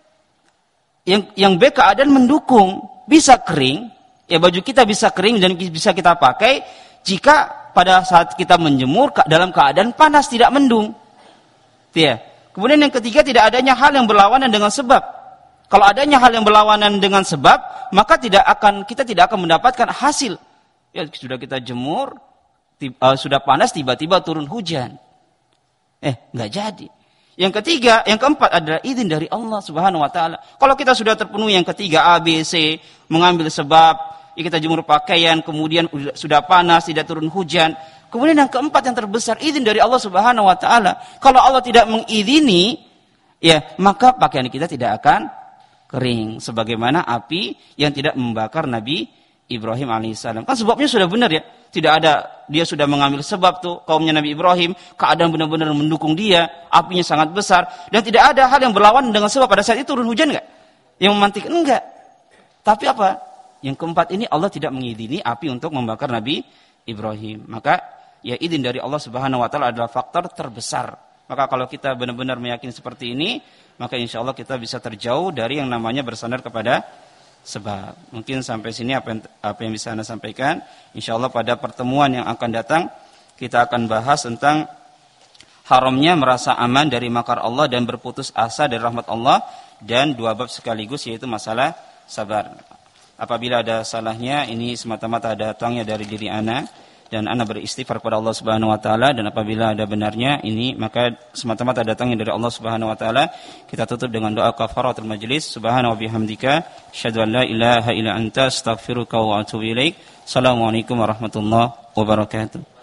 yang B, keadaan mendukung, bisa kering, ya baju kita bisa kering dan bisa kita pakai jika pada saat kita menjemur dalam keadaan panas, tidak mendung. Ya. Kemudian yang ketiga, tidak adanya hal yang berlawanan dengan sebab. Kalau adanya hal yang berlawanan dengan sebab, maka kita tidak akan mendapatkan hasil. Ya, sudah kita jemur, sudah panas, tiba-tiba turun hujan. Nggak jadi. Yang ketiga, yang keempat adalah izin dari Allah Subhanahu wa taala. Kalau kita sudah terpenuhi yang ketiga, A, B, C, mengambil sebab, ya kita jemur pakaian, kemudian sudah panas, tidak turun hujan. Kemudian yang keempat yang terbesar, izin dari Allah Subhanahu wa taala. Kalau Allah tidak mengizini, ya, maka pakaian kita tidak akan kering, sebagaimana api yang tidak membakar Nabi Ibrahim alaihissalam. Kan sebabnya sudah benar ya. Tidak ada, dia sudah mengambil sebab tuh kaumnya Nabi Ibrahim, keadaan benar-benar mendukung dia, apinya sangat besar dan tidak ada hal yang berlawanan dengan sebab. Pada saat itu turun hujan enggak? Yang memantik enggak. Tapi apa? Yang keempat ini Allah tidak mengizini api untuk membakar Nabi Ibrahim. Maka ya izin dari Allah Subhanahu wa taala adalah faktor terbesar. Maka kalau kita benar-benar meyakini seperti ini, maka insya Allah kita bisa terjauh dari yang namanya bersandar kepada sebab. Mungkin sampai sini apa yang bisa Anda sampaikan. Insya Allah pada pertemuan yang akan datang kita akan bahas tentang haramnya merasa aman dari makar Allah dan berputus asa dari rahmat Allah, dan 2 bab sekaligus yaitu masalah sabar. Apabila ada salahnya, ini semata-mata datangnya dari diri ana dan ana beristighfar kepada Allah Subhanahu wa taala, dan apabila ada benarnya ini maka semata-mata datangnya dari Allah Subhanahu wa taala. Kita tutup dengan doa kafaratul majlis. Subhanahu wa bihamdika asyhadu an la ilaha illa anta astaghfiruka wa atubu ilaik. Assalamualaikum warahmatullahi wabarakatuh.